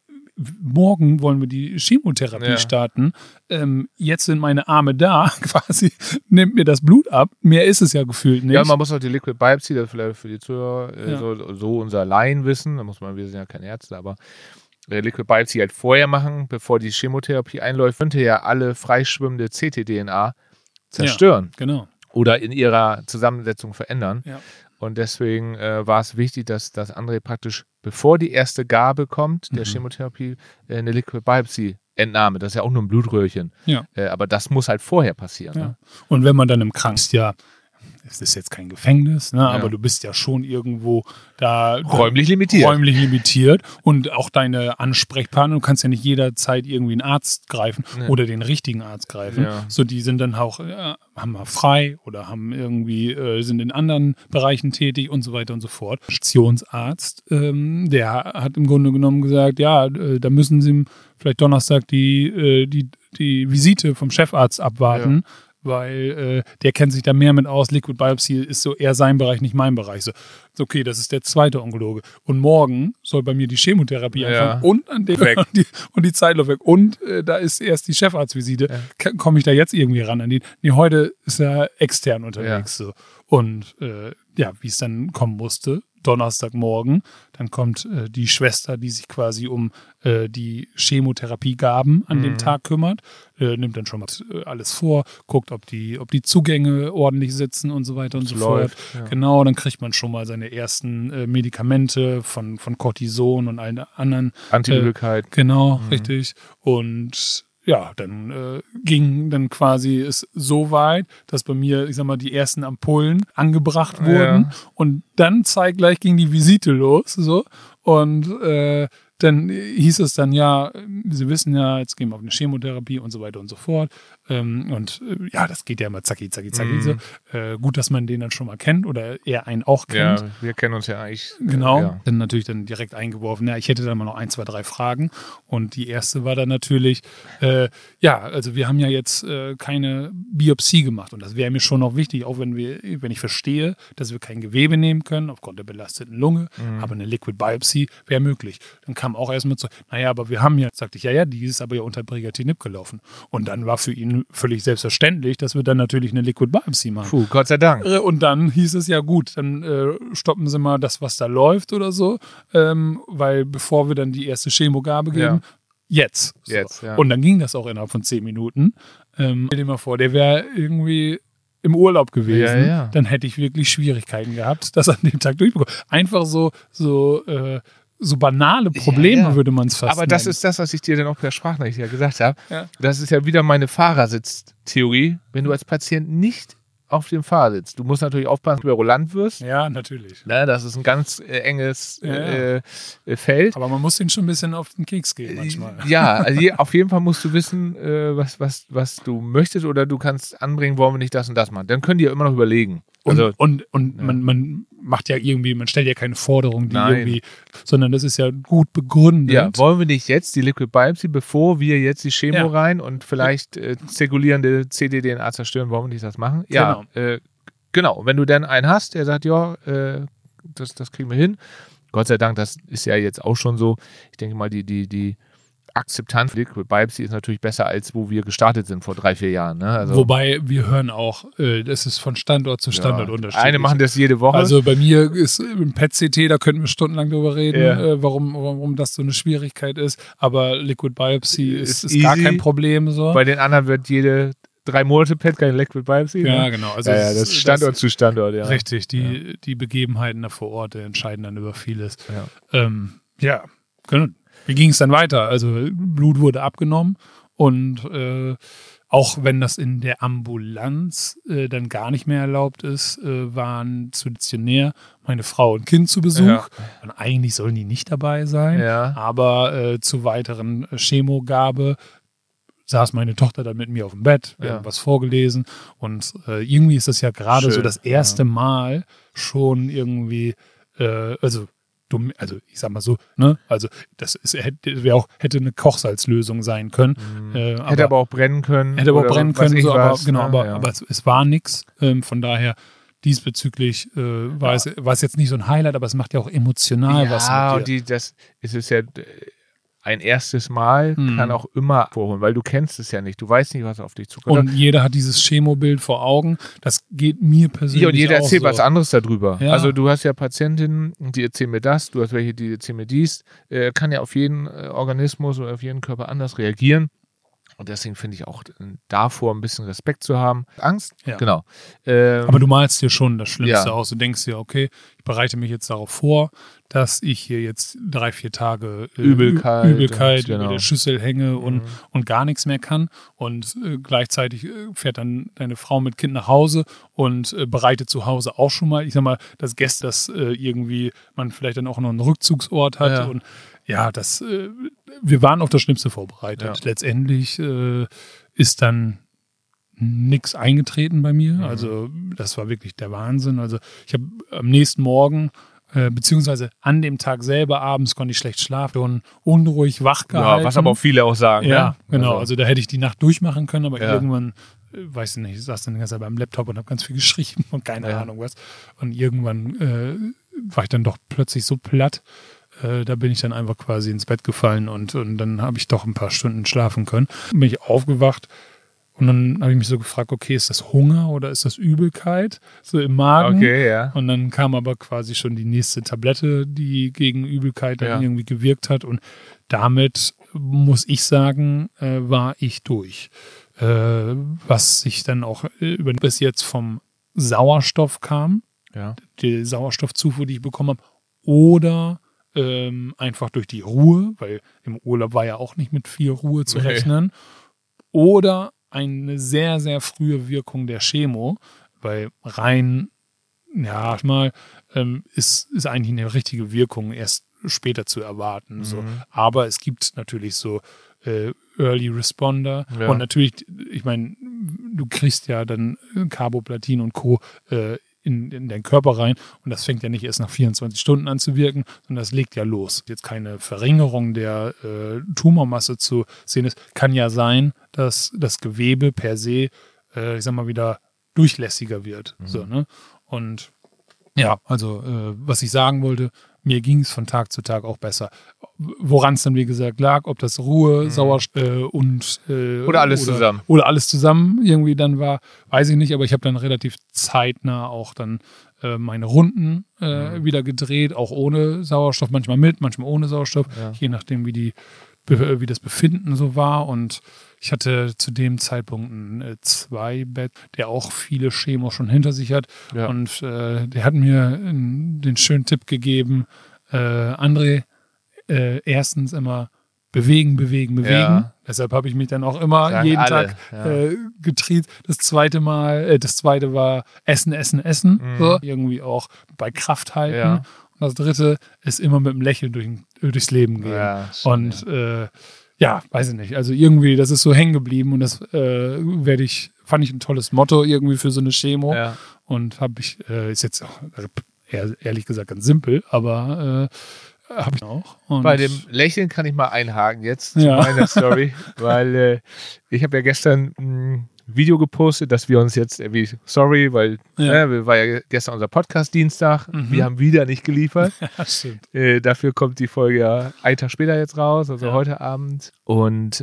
Speaker 3: morgen wollen wir die Chemotherapie starten. Jetzt sind meine Arme da, quasi, nimmt mir das Blut ab. Mehr ist es ja gefühlt nicht.
Speaker 2: Ja, man muss auch die Liquid Biopsy, das vielleicht für die Zuhörer, so unser Laienwissen, wir sind ja keine Ärzte, aber Liquid Biopsy halt vorher machen, bevor die Chemotherapie einläuft, könnte ja alle freischwimmende ctDNA zerstören.
Speaker 3: Ja, genau.
Speaker 2: Oder in ihrer Zusammensetzung verändern.
Speaker 3: Ja.
Speaker 2: Und deswegen war es wichtig, dass André praktisch, bevor die erste Gabe kommt, der Chemotherapie, eine Liquid Biopsy Entnahme. Das ist ja auch nur ein Blutröhrchen.
Speaker 3: Ja.
Speaker 2: Aber das muss halt vorher passieren.
Speaker 3: Ja.
Speaker 2: Ne?
Speaker 3: Und wenn man dann im Krankenhaus, es ist jetzt kein Gefängnis, ne, aber du bist ja schon irgendwo da
Speaker 2: räumlich limitiert
Speaker 3: und auch deine Ansprechpartner, du kannst ja nicht jederzeit irgendwie einen Arzt greifen oder den richtigen Arzt greifen. Ja. So, die sind dann auch, haben mal frei oder haben irgendwie, sind in anderen Bereichen tätig und so weiter und so fort. Stationsarzt, der hat im Grunde genommen gesagt, da müssen sie vielleicht Donnerstag die Visite vom Chefarzt abwarten. Ja. Weil der kennt sich da mehr mit aus. Liquid Biopsy ist so eher sein Bereich, nicht mein Bereich. So, okay, das ist der zweite Onkologe. Und morgen soll bei mir die Chemotherapie anfangen und an dem und die Zeit läuft weg. Und da ist erst die Chefarztvisite. Ja. Komme ich da jetzt irgendwie ran an die? Nee, heute ist er extern unterwegs. So. Und wie es dann kommen musste, Donnerstagmorgen, dann kommt die Schwester, die sich quasi um die Chemotherapiegaben an dem Tag kümmert, nimmt dann schon mal alles vor, guckt, ob die Zugänge ordentlich sitzen und so weiter und so fort. Ja. Genau, dann kriegt man schon mal seine ersten Medikamente von Cortison und allen anderen.
Speaker 2: Antiloikait.
Speaker 3: Genau, richtig. Und dann ging dann quasi es so weit, dass bei mir, ich sag mal, die ersten Ampullen angebracht wurden und dann zeitgleich ging die Visite los, so, und dann hieß es dann, Sie wissen ja, jetzt gehen wir auf eine Chemotherapie und so weiter und so fort. Das geht ja immer zacki. So. Gut, dass man den dann schon mal kennt oder er einen auch kennt.
Speaker 2: Ja, wir kennen uns ja eigentlich.
Speaker 3: Genau, dann natürlich dann direkt eingeworfen. Ich hätte dann mal noch 1, 2, 3 Fragen. Und die erste war dann natürlich, also wir haben ja jetzt keine Biopsie gemacht. Und das wäre mir schon noch wichtig, auch wenn ich verstehe, dass wir kein Gewebe nehmen können, aufgrund der belasteten Lunge, aber eine Liquid Biopsie wäre möglich. Dann kam auch erstmal so, aber wir haben ja, sagte ich, die ist aber ja unter Brigatinib gelaufen. Und dann war für ihn völlig selbstverständlich, dass wir dann natürlich eine Liquid Biopsy machen.
Speaker 2: Puh, Gott sei Dank.
Speaker 3: Und dann hieß es gut, dann stoppen Sie mal das, was da läuft oder so, weil bevor wir dann die erste Chemogabe geben, jetzt. So. Und dann ging das auch innerhalb von 10 Minuten. Stell dir mal vor, der wäre irgendwie im Urlaub gewesen, dann hätte ich wirklich Schwierigkeiten gehabt, das an dem Tag durchbekommen. Einfach so banale Probleme würde man es fast
Speaker 2: Aber das
Speaker 3: nennen.
Speaker 2: ist das, was ich dir dann auch per Sprachnachricht gesagt habe. Ja. Das ist ja wieder meine Fahrersitztheorie. Wenn du als Patient nicht auf dem Fahrersitz, du musst natürlich aufpassen, dass du überrollant wirst.
Speaker 3: Ja, natürlich.
Speaker 2: Das ist ein ganz enges Feld.
Speaker 3: Aber man muss den schon ein bisschen auf den Keks gehen manchmal.
Speaker 2: Ja, also auf jeden Fall musst du wissen, was du möchtest, oder du kannst anbringen, wollen wir nicht das und das machen. Dann können die ja immer noch überlegen.
Speaker 3: Und man macht ja irgendwie, man stellt ja keine Forderung, sondern das ist ja gut begründet.
Speaker 2: Ja, wollen wir nicht jetzt die Liquid Biopsy, bevor wir jetzt die Chemo rein und vielleicht zirkulierende ctDNA zerstören, wollen wir nicht das machen? Ja, genau. Und wenn du dann einen hast, der sagt, das kriegen wir hin. Gott sei Dank, das ist ja jetzt auch schon so. Ich denke mal, die Akzeptanz für Liquid Biopsy ist natürlich besser, als wo wir gestartet sind vor 3-4 Jahren. Ne? Also,
Speaker 3: wobei wir hören auch, das ist von Standort zu Standort unterschiedlich.
Speaker 2: Eine machen das jede Woche.
Speaker 3: Also bei mir ist im PET-CT, da könnten wir stundenlang drüber reden, warum das so eine Schwierigkeit ist. Aber Liquid Biopsy ist gar kein Problem. So.
Speaker 2: Bei den anderen wird jede 3 Monate PET, keine Liquid Biopsy.
Speaker 3: Ja,
Speaker 2: ne?
Speaker 3: genau. Also
Speaker 2: das ist Standort zu Standort. Ja.
Speaker 3: Richtig, die Begebenheiten da vor Ort entscheiden dann über vieles.
Speaker 2: Ja.
Speaker 3: Wie ging es dann weiter? Also Blut wurde abgenommen und auch wenn das in der Ambulanz dann gar nicht mehr erlaubt ist, waren stationär meine Frau und Kind zu Besuch.
Speaker 2: Ja.
Speaker 3: Und eigentlich sollen die nicht dabei sein, aber zu weiteren Chemogabe saß meine Tochter dann mit mir auf dem Bett, wir haben was vorgelesen und irgendwie ist das ja gerade so das erste Mal schon irgendwie, also ich sag mal so, ne? Also das hätte eine Kochsalzlösung sein können.
Speaker 2: Hätte aber auch brennen können.
Speaker 3: Hätte aber auch brennen können, so,
Speaker 2: was,
Speaker 3: aber es war nichts. Von daher diesbezüglich war es jetzt nicht so ein Highlight, aber es macht ja auch emotional was mit dir.
Speaker 2: Ja, es ist ja ein erstes Mal, kann auch immer vorholen, weil du kennst es ja nicht. Du weißt nicht, was auf dich zukommt.
Speaker 3: Und jeder hat dieses Chemobild vor Augen. Das geht mir persönlich auch
Speaker 2: und jeder erzählt
Speaker 3: so.
Speaker 2: was anderes darüber.
Speaker 3: Ja.
Speaker 2: Also du hast ja Patientinnen, die erzählen mir das, du hast welche, die erzählen mir dies. Kann ja auf jeden Organismus oder auf jeden Körper anders reagieren. Und deswegen finde ich auch davor ein bisschen Respekt zu haben. Angst?
Speaker 3: Ja.
Speaker 2: Genau.
Speaker 3: Aber du malst dir schon das Schlimmste aus. Du denkst dir, okay, ich bereite mich jetzt darauf vor, dass ich hier jetzt 3-4 Tage Übelkeit über der Schüssel hänge und gar nichts mehr kann. Und gleichzeitig fährt dann deine Frau mit Kind nach Hause und bereitet zu Hause auch schon mal, ich sag mal, das Gäste, dass irgendwie man vielleicht dann auch noch einen Rückzugsort hat.
Speaker 2: Ja.
Speaker 3: Und ja, wir waren auf das Schlimmste vorbereitet.
Speaker 2: Ja.
Speaker 3: Letztendlich ist dann nichts eingetreten bei mir. Also das war wirklich der Wahnsinn. Also ich habe am nächsten Morgen, beziehungsweise an dem Tag selber abends konnte ich schlecht schlafen und unruhig wach gehalten.
Speaker 2: Ja, was aber auch viele auch sagen.
Speaker 3: Ja,
Speaker 2: ne?
Speaker 3: genau. Also da hätte ich die Nacht durchmachen können, aber irgendwann, weiß ich nicht, ich saß dann die ganze Zeit beim Laptop und habe ganz viel geschrieben und keine Ahnung was. Und irgendwann war ich dann doch plötzlich so platt. Da bin ich dann einfach quasi ins Bett gefallen und dann habe ich doch ein paar Stunden schlafen können. Bin ich aufgewacht und dann habe ich mich so gefragt, okay, ist das Hunger oder ist das Übelkeit? So im Magen.
Speaker 2: Okay, ja.
Speaker 3: Und dann kam aber quasi schon die nächste Tablette, die gegen Übelkeit dann irgendwie gewirkt hat. Und damit, muss ich sagen, war ich durch. Was sich dann auch bis jetzt vom Sauerstoff kam, die Sauerstoffzufuhr, die ich bekommen habe, oder einfach durch die Ruhe, weil im Urlaub war ja auch nicht mit viel Ruhe zu rechnen, oder eine sehr, sehr frühe Wirkung der Chemo, weil rein, ist eigentlich eine richtige Wirkung erst später zu erwarten. So. Aber es gibt natürlich so Early Responder und natürlich, ich meine, du kriegst ja dann Carboplatin und Co. In deinen Körper rein und das fängt ja nicht erst nach 24 Stunden an zu wirken, sondern das legt ja los. Jetzt keine Verringerung der Tumormasse zu sehen ist, kann ja sein, dass das Gewebe per se, wieder durchlässiger wird. So, ne? Und ja, also was ich sagen wollte, mir ging es von Tag zu Tag auch besser. Woran es dann, wie gesagt, lag, ob das Ruhe, Sauerstoff
Speaker 2: oder alles zusammen.
Speaker 3: Oder alles zusammen irgendwie dann war, weiß ich nicht, aber ich habe dann relativ zeitnah auch dann meine Runden wieder gedreht, auch ohne Sauerstoff, manchmal mit, manchmal ohne Sauerstoff, je nachdem, wie das Befinden so war. Und ich hatte zu dem Zeitpunkt ein 2-Bett, der auch viele Chemo schon hinter sich hat. Ja. Und der hat mir den schönen Tipp gegeben, André, erstens immer bewegen. Ja. Deshalb habe ich mich dann auch immer
Speaker 2: sagen
Speaker 3: jeden
Speaker 2: alle,
Speaker 3: Tag getrieben. Das zweite war Essen. So. Irgendwie auch bei Kraft halten.
Speaker 2: Ja.
Speaker 3: Und das dritte ist immer mit einem Lächeln durchs Leben gehen.
Speaker 2: Ja,
Speaker 3: und weiß ich nicht. Also irgendwie, das ist so hängen geblieben und das fand ich ein tolles Motto irgendwie für so eine Chemo. Ja. Und ist jetzt auch ehrlich gesagt ganz simpel, aber habe ich auch. Und
Speaker 2: bei dem Lächeln kann ich mal einhaken jetzt zu meiner Story, weil ich habe ja gestern Video gepostet, dass wir uns jetzt irgendwie, sorry, weil war ja gestern unser Podcast-Dienstag, wir haben wieder nicht geliefert.
Speaker 3: Ja, stimmt.
Speaker 2: Dafür kommt die Folge ja einen Tag später jetzt raus, also heute Abend. Und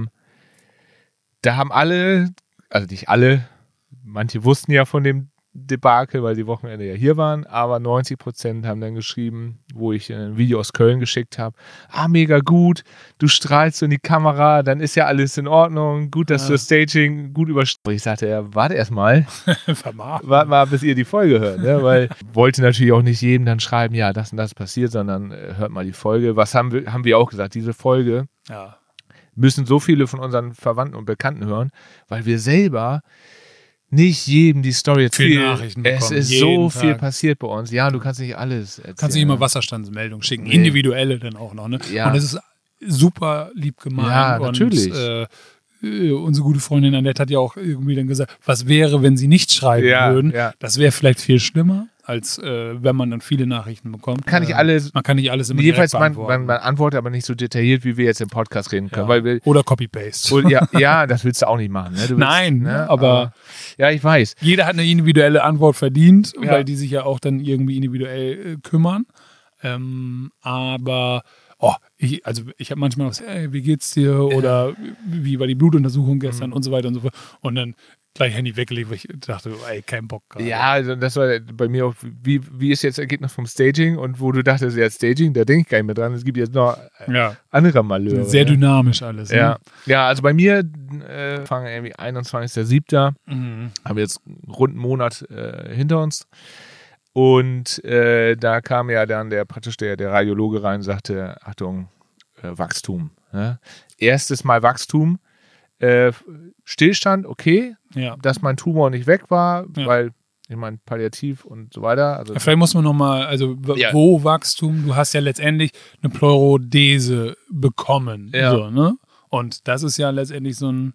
Speaker 2: da haben alle, also nicht alle, manche wussten ja von dem Debakel, weil die Wochenende ja hier waren, aber 90% haben dann geschrieben, wo ich ein Video aus Köln geschickt habe, mega gut, du strahlst so in die Kamera, dann ist ja alles in Ordnung, gut, dass du das Staging gut überstehst. Ich sagte, ja, warte erst mal, warte mal, bis ihr die Folge hört, ne? Weil wollte natürlich auch nicht jedem dann schreiben, ja, das und das passiert, sondern hört mal die Folge. Was haben wir auch gesagt, diese Folge müssen so viele von unseren Verwandten und Bekannten hören, weil wir selber nicht jedem die Story erzählen. Es ist so viel passiert bei uns. Ja, du kannst nicht alles erzählen.
Speaker 3: Kannst nicht immer Wasserstandsmeldungen schicken. Nee. Individuelle dann auch noch. Ne? Ja. Und das ist super lieb gemeint.
Speaker 2: Ja, natürlich.
Speaker 3: Und unsere gute Freundin Annette hat ja auch irgendwie dann gesagt, was wäre, wenn sie nicht schreiben würden? Ja. Das wäre vielleicht viel schlimmer, als wenn man dann viele Nachrichten bekommt.
Speaker 2: Man kann nicht alles immer
Speaker 3: jedenfalls
Speaker 2: man antwortet aber nicht so detailliert, wie wir jetzt im Podcast reden können. Weil
Speaker 3: oder Copy-Paste.
Speaker 2: Ja, das willst du auch nicht machen. Ne?
Speaker 3: Nein, aber
Speaker 2: ja, ich weiß.
Speaker 3: Jeder hat eine individuelle Antwort verdient, weil die sich ja auch dann irgendwie individuell kümmern. Aber ich habe manchmal was, wie geht's dir? Oder wie war die Blutuntersuchung gestern und so weiter und so fort. Und dann gleich Handy weggelegt, weil ich dachte, kein Bock gerade.
Speaker 2: Ja, also das war bei mir auch, wie ist jetzt das Ergebnis vom Staging? Und wo du dachtest, ja, Staging, da denke ich gar nicht mehr dran. Es gibt jetzt noch andere Malheure.
Speaker 3: Sehr dynamisch alles.
Speaker 2: Ja, ja, also bei mir fangen irgendwie 21.07. Haben wir jetzt rund einen Monat hinter uns. Und da kam ja dann der Radiologe rein und sagte, Achtung, Wachstum. Ne? Erstes Mal Wachstum. Stillstand, okay, dass mein Tumor nicht weg war, weil ich meine Palliativ und so weiter. Also
Speaker 3: vielleicht muss man nochmal, also wo Wachstum, du hast ja letztendlich eine Pleurodese bekommen.
Speaker 2: Ja.
Speaker 3: So, ne? Und das ist ja letztendlich so ein,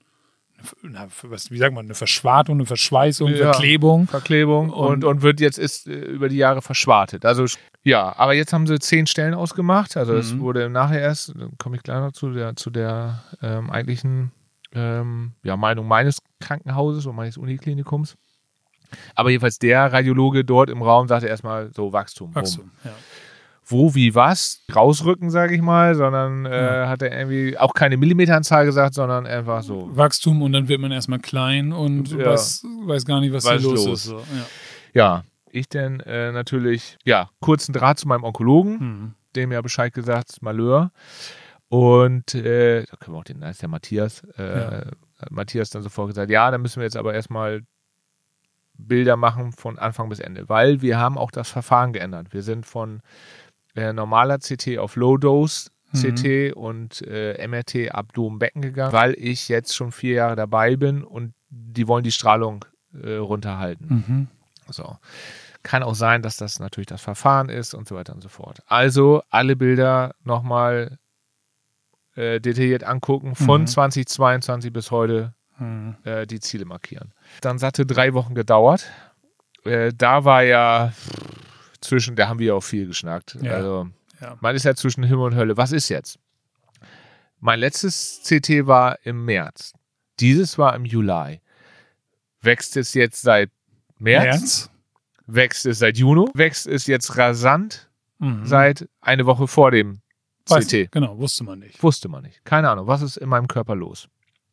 Speaker 3: wie sagt man, eine Verschwartung, eine Verschweißung,
Speaker 2: Verklebung und wird jetzt über die Jahre verschwartet. Also ja, aber jetzt haben sie 10 Stellen ausgemacht. Also es wurde nachher erst, komme ich gleich noch zu der eigentlichen Meinung meines Krankenhauses und meines Uniklinikums. Aber jedenfalls der Radiologe dort im Raum sagte erstmal so Wachstum.
Speaker 3: Ja.
Speaker 2: Wo, wie, was rausrücken, sage ich mal, sondern hat er irgendwie auch keine Millimeteranzahl gesagt, sondern einfach so.
Speaker 3: Wachstum und dann wird man erstmal klein und weiß gar nicht, was hier los ist. So.
Speaker 2: Ja, ich dann natürlich, kurzen Draht zu meinem Onkologen, dem ja Bescheid gesagt, Malheur. Und da können wir auch da ist der Matthias. Matthias dann sofort gesagt, dann müssen wir jetzt aber erstmal Bilder machen von Anfang bis Ende, weil wir haben auch das Verfahren geändert. Wir sind von normaler CT auf Low-Dose CT und MRT Abdomen-Becken gegangen, weil ich jetzt schon 4 Jahre dabei bin und die wollen die Strahlung runterhalten. So. Kann auch sein, dass das natürlich das Verfahren ist und so weiter und so fort. Also alle Bilder nochmal detailliert angucken, von 2022 bis heute die Ziele markieren. Dann hatte 3 Wochen gedauert. Da war ja da haben wir ja auch viel geschnackt.
Speaker 3: Ja.
Speaker 2: Also man ist ja zwischen Himmel und Hölle. Was ist jetzt? Mein letztes CT war im März. Dieses war im Juli. Wächst es jetzt seit März? Wächst es seit Juni? Wächst es jetzt rasant seit eine Woche vor dem CT.
Speaker 3: Genau, wusste man nicht.
Speaker 2: Keine Ahnung, was ist in meinem Körper los?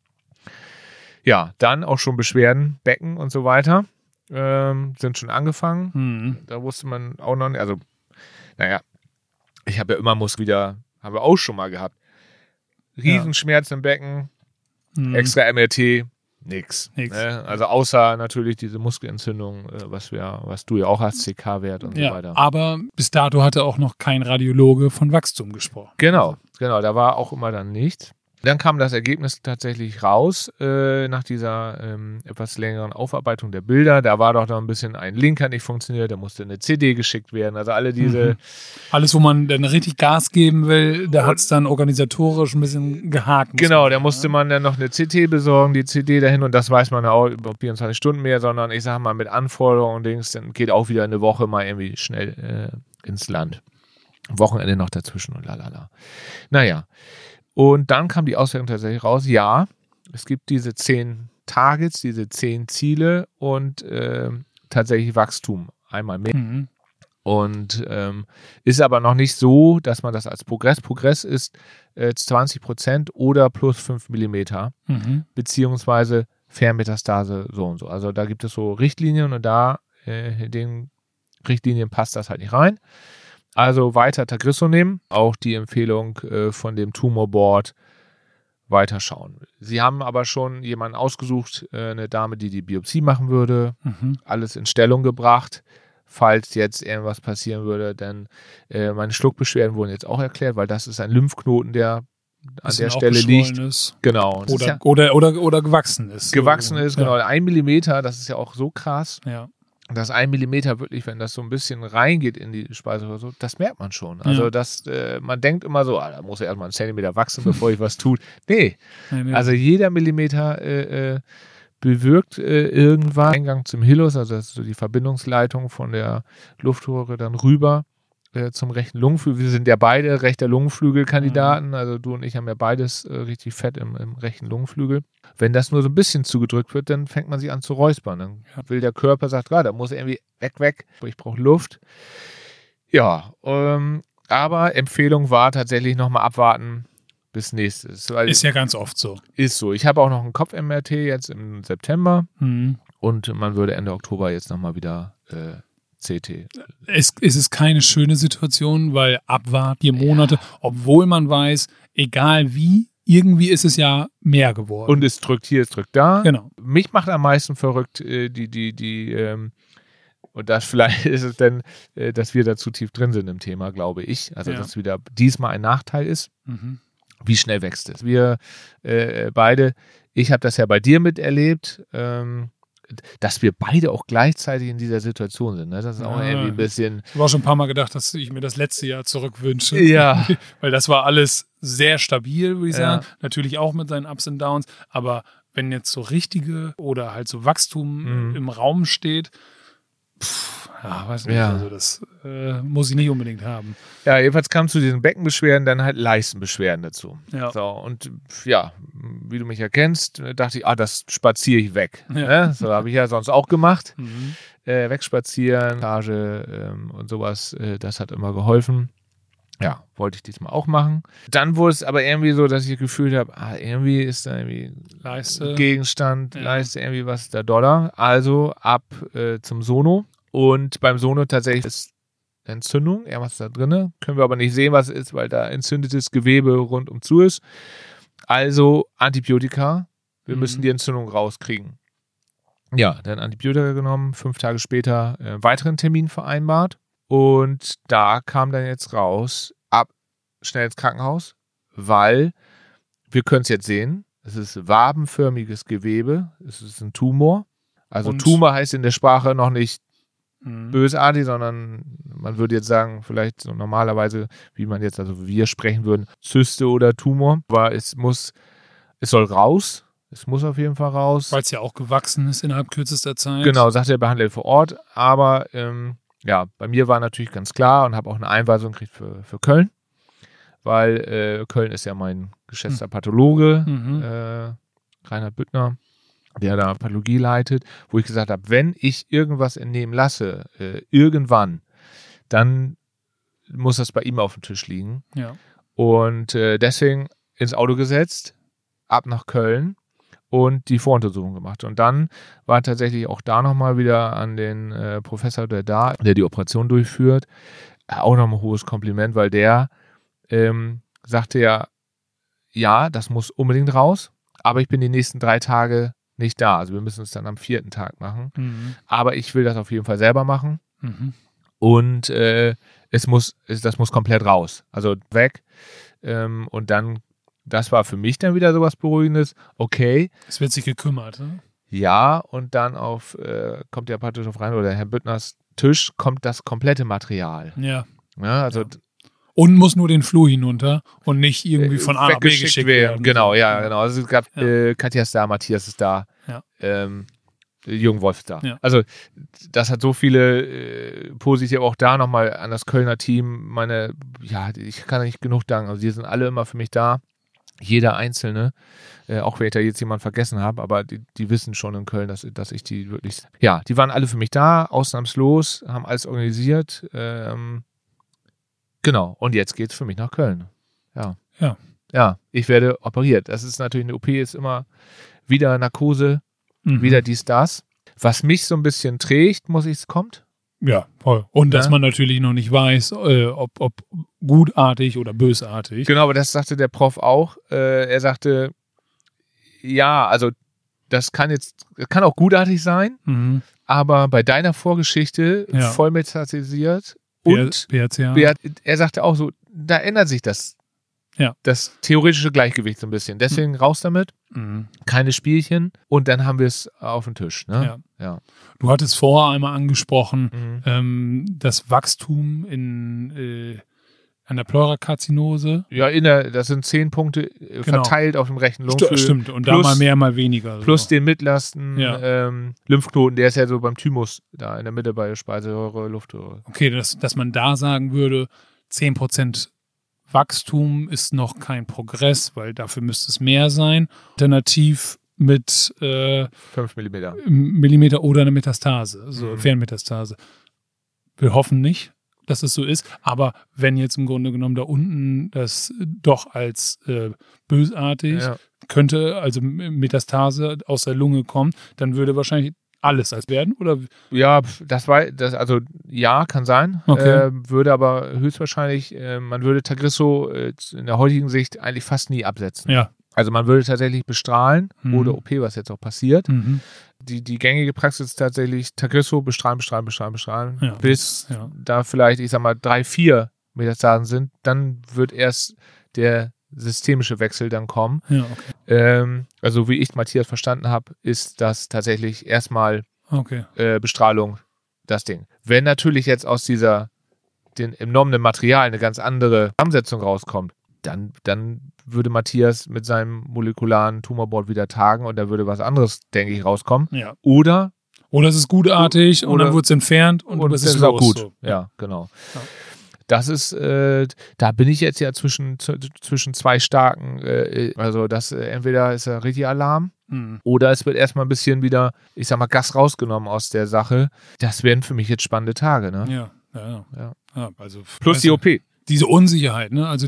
Speaker 2: Ja, dann auch schon Beschwerden, Becken und so weiter sind schon angefangen. Da wusste man auch noch nicht, also ich habe ja immer haben wir auch schon mal gehabt. Riesenschmerzen im Becken, extra MRT, nix. Ne? Also außer natürlich diese Muskelentzündung, was du ja auch hast, CK-Wert und so weiter.
Speaker 3: Aber bis dato hatte auch noch kein Radiologe von Wachstum gesprochen.
Speaker 2: Genau, da war auch immer dann nichts. Dann kam das Ergebnis tatsächlich raus, nach dieser etwas längeren Aufarbeitung der Bilder. Da war doch noch ein bisschen ein Link hat nicht funktioniert, da musste eine CD geschickt werden. Also alle diese...
Speaker 3: Alles, wo man dann richtig Gas geben will, da hat es dann organisatorisch ein bisschen gehakt.
Speaker 2: Genau, da musste man dann noch eine CT besorgen, die CD dahin und das weiß man auch über 24 Stunden mehr, sondern ich sage mal mit Anforderungen und Dings, dann geht auch wieder eine Woche mal irgendwie schnell ins Land. Wochenende noch dazwischen und lalala. Naja. Und dann kam die Auswertung tatsächlich raus, es gibt diese 10 Targets, diese 10 Ziele und tatsächlich Wachstum einmal mehr.
Speaker 3: Mhm.
Speaker 2: Und ist aber noch nicht so, dass man das als Progress. Progress ist 20% oder plus 5 Millimeter, beziehungsweise Fernmetastase so und so. Also da gibt es so Richtlinien und da in den Richtlinien passt das halt nicht rein. Also weiter Tagrisso nehmen. Auch die Empfehlung von dem Tumor Board weiterschauen. Sie haben aber schon jemanden ausgesucht, eine Dame, die Biopsie machen würde. Alles in Stellung gebracht, falls jetzt irgendwas passieren würde. Denn meine Schluckbeschwerden wurden jetzt auch erklärt, weil das ist ein Lymphknoten, der an der Stelle liegt.
Speaker 3: Ist.
Speaker 2: Genau.
Speaker 3: Oder gewachsen ist.
Speaker 2: Gewachsen ist, genau. 1 Millimeter, das ist ja auch so krass.
Speaker 3: Ja.
Speaker 2: Dass 1 Millimeter wirklich, wenn das so ein bisschen reingeht in die Speiseröhre, so, das merkt man schon. Also man denkt immer so, da muss ja erstmal 1 Zentimeter wachsen, bevor ich was tut. Nee. Also jeder Millimeter bewirkt irgendwann Eingang zum Hilus, also das ist so die Verbindungsleitung von der Luftröhre dann rüber zum rechten Lungenflügel. Wir sind ja beide rechter Lungenflügelkandidaten, also du und ich haben ja beides richtig fett im rechten Lungenflügel. Wenn das nur so ein bisschen zugedrückt wird, dann fängt man sich an zu räuspern. Dann will der Körper, sagt, da muss irgendwie weg, ich brauche Luft. Ja, aber Empfehlung war tatsächlich nochmal abwarten bis nächstes. Weil
Speaker 3: ist ja ganz oft so.
Speaker 2: Ist so. Ich habe auch noch ein Kopf-MRT jetzt im September und man würde Ende Oktober jetzt nochmal wieder CT.
Speaker 3: Es ist keine schöne Situation, weil abwarten 4 Monate, obwohl man weiß, egal wie, irgendwie ist es ja mehr geworden.
Speaker 2: Und es drückt hier, es drückt da.
Speaker 3: Genau.
Speaker 2: Mich macht am meisten verrückt, und das vielleicht ist es denn, dass wir da zu tief drin sind im Thema, glaube ich. Also, dass wieder diesmal ein Nachteil ist. Wie schnell wächst es? Wir beide, ich habe das ja bei dir miterlebt, dass wir beide auch gleichzeitig in dieser Situation sind. Ne? Das ist auch irgendwie ein bisschen.
Speaker 3: Ich habe auch schon ein paar Mal gedacht, dass ich mir das letzte Jahr zurückwünsche.
Speaker 2: Ja.
Speaker 3: Weil das war alles sehr stabil, würde ich sagen. Natürlich auch mit seinen Ups und Downs. Aber wenn jetzt so richtige oder halt so Wachstum im Raum steht, weiß nicht, also das muss ich nicht unbedingt haben.
Speaker 2: Ja, jedenfalls kam zu diesen Beckenbeschwerden dann halt Leistenbeschwerden dazu.
Speaker 3: Ja.
Speaker 2: So, und wie du mich erkennst, dachte ich, das spaziere ich weg.
Speaker 3: Ja.
Speaker 2: Ne? So habe ich ja sonst auch gemacht. Wegspazieren, Massage und sowas, das hat immer geholfen. Ja, wollte ich diesmal auch machen. Dann wurde es aber irgendwie so, dass ich gefühlt habe, irgendwie ist da irgendwie
Speaker 3: Leiste.
Speaker 2: Gegenstand, Leiste, irgendwie was ist da doller. Also ab zum Sono. Und beim Sono tatsächlich ist Entzündung, irgendwas da drin. Können wir aber nicht sehen, was es ist, weil da entzündetes Gewebe rundum zu ist. Also Antibiotika. Wir müssen die Entzündung rauskriegen. Ja, dann Antibiotika genommen, 5 Tage später weiteren Termin vereinbart. Und da kam dann jetzt raus, schnell ins Krankenhaus, weil wir können es jetzt sehen, es ist wabenförmiges Gewebe, es ist ein Tumor. Also Tumor heißt in der Sprache noch nicht bösartig, sondern man würde jetzt sagen, vielleicht so normalerweise, wie man jetzt, also wir sprechen würden, Zyste oder Tumor. Aber es soll raus, es muss auf jeden Fall raus.
Speaker 3: Weil es ja auch gewachsen ist innerhalb kürzester Zeit.
Speaker 2: Genau, sagt der Behandler vor Ort, aber bei mir war natürlich ganz klar und habe auch eine Einweisung gekriegt für Köln, weil Köln ist ja mein geschätzter Pathologe, Reinhard Büttner, der da Pathologie leitet, wo ich gesagt habe, wenn ich irgendwas entnehmen lasse, irgendwann, dann muss das bei ihm auf dem Tisch liegen.
Speaker 3: Ja.
Speaker 2: Und deswegen ins Auto gesetzt, ab nach Köln und die Voruntersuchung gemacht. Und dann war tatsächlich auch da nochmal wieder an den Professor, der die Operation durchführt, auch nochmal ein hohes Kompliment, weil der sagte ja, das muss unbedingt raus, aber ich bin die nächsten 3 Tage nicht da. Also wir müssen es dann am 4. Tag machen. Aber ich will das auf jeden Fall selber machen. Und das muss komplett raus. Also weg. Und dann, das war für mich dann wieder sowas Beruhigendes. Okay.
Speaker 3: Es wird sich gekümmert, ne?
Speaker 2: Ja, und dann kommt ja praktisch auf Reinhold oder Herr Büttners Tisch, kommt das komplette Material.
Speaker 3: Ja.
Speaker 2: Also
Speaker 3: und muss nur den Flur hinunter und nicht irgendwie von A nach B geschickt werden.
Speaker 2: Genau. Also es gab Katja ist da, Matthias ist da, Jürgen Wolf ist da. Ja. Also das hat so viele positive, auch da nochmal an das Kölner Team, ich kann nicht genug danken. Also die sind alle immer für mich da. Jeder Einzelne, auch wenn ich da jetzt jemanden vergessen habe, aber die wissen schon in Köln, dass ich die wirklich, ja, die waren alle für mich da, ausnahmslos, haben alles organisiert. Genau, und jetzt geht's für mich nach Köln. Ja. Ja, ich werde operiert. Das ist natürlich, eine OP ist immer wieder Narkose, wieder dies, das. Was mich so ein bisschen trägt, kommt.
Speaker 3: Ja, voll. Und dass man natürlich noch nicht weiß, ob gutartig oder bösartig.
Speaker 2: Genau, aber das sagte der Prof auch. Er sagte, ja, also das kann auch gutartig sein, aber bei deiner Vorgeschichte voll metastasiert und er sagte auch so, da ändert sich das theoretische Gleichgewicht so ein bisschen. Deswegen raus damit, keine Spielchen und dann haben wir es auf dem Tisch. Ne? Ja.
Speaker 3: Du hattest vorher einmal angesprochen, das Wachstum an der Pleurakarzinose.
Speaker 2: Ja, das sind 10 Punkte verteilt auf dem rechten Lungenflügel.
Speaker 3: Stimmt, und da mal mehr, mal weniger.
Speaker 2: Plus den mittlersten Lymphknoten, der ist ja so beim Thymus, da in der Mitte bei Speiseröhre, Luftröhre.
Speaker 3: Okay, dass man da sagen würde, 10% Wachstum ist noch kein Progress, weil dafür müsste es mehr sein. Alternativ mit
Speaker 2: 5
Speaker 3: Millimeter oder eine Metastase, also Fernmetastase. Wir hoffen nicht, dass es so ist, aber wenn jetzt im Grunde genommen da unten das doch als bösartig könnte, also Metastase aus der Lunge kommt, dann würde wahrscheinlich alles als werden, oder?
Speaker 2: Ja, kann sein.
Speaker 3: Okay.
Speaker 2: Würde aber höchstwahrscheinlich, man würde Tagrisso in der heutigen Sicht eigentlich fast nie absetzen.
Speaker 3: Ja.
Speaker 2: Also man würde tatsächlich bestrahlen oder OP, was jetzt auch passiert. Die gängige Praxis ist tatsächlich Tagrisso, bestrahlen, bis da vielleicht, ich sag mal, 3-4 Metastasen sind. Dann wird erst der systemische Wechsel dann kommen.
Speaker 3: Ja, okay.
Speaker 2: Also wie ich Matthias verstanden habe, ist das tatsächlich erstmal Bestrahlung das Ding. Wenn natürlich jetzt aus den entnommenen Material eine ganz andere Zusammensetzung rauskommt, dann würde Matthias mit seinem molekularen Tumorboard wieder tagen und da würde was anderes, denke ich, rauskommen.
Speaker 3: Ja.
Speaker 2: Oder
Speaker 3: es ist gutartig und dann wird es entfernt und es ist
Speaker 2: auch gut.
Speaker 3: So.
Speaker 2: Ja, genau. Ja. Das ist, da bin ich jetzt ja zwischen 2 starken, also das entweder ist er richtig Alarm oder es wird erstmal ein bisschen wieder, ich sag mal, Gas rausgenommen aus der Sache. Das wären für mich jetzt spannende Tage, ne?
Speaker 3: Ja, also
Speaker 2: plus die OP.
Speaker 3: Diese Unsicherheit, ne? Also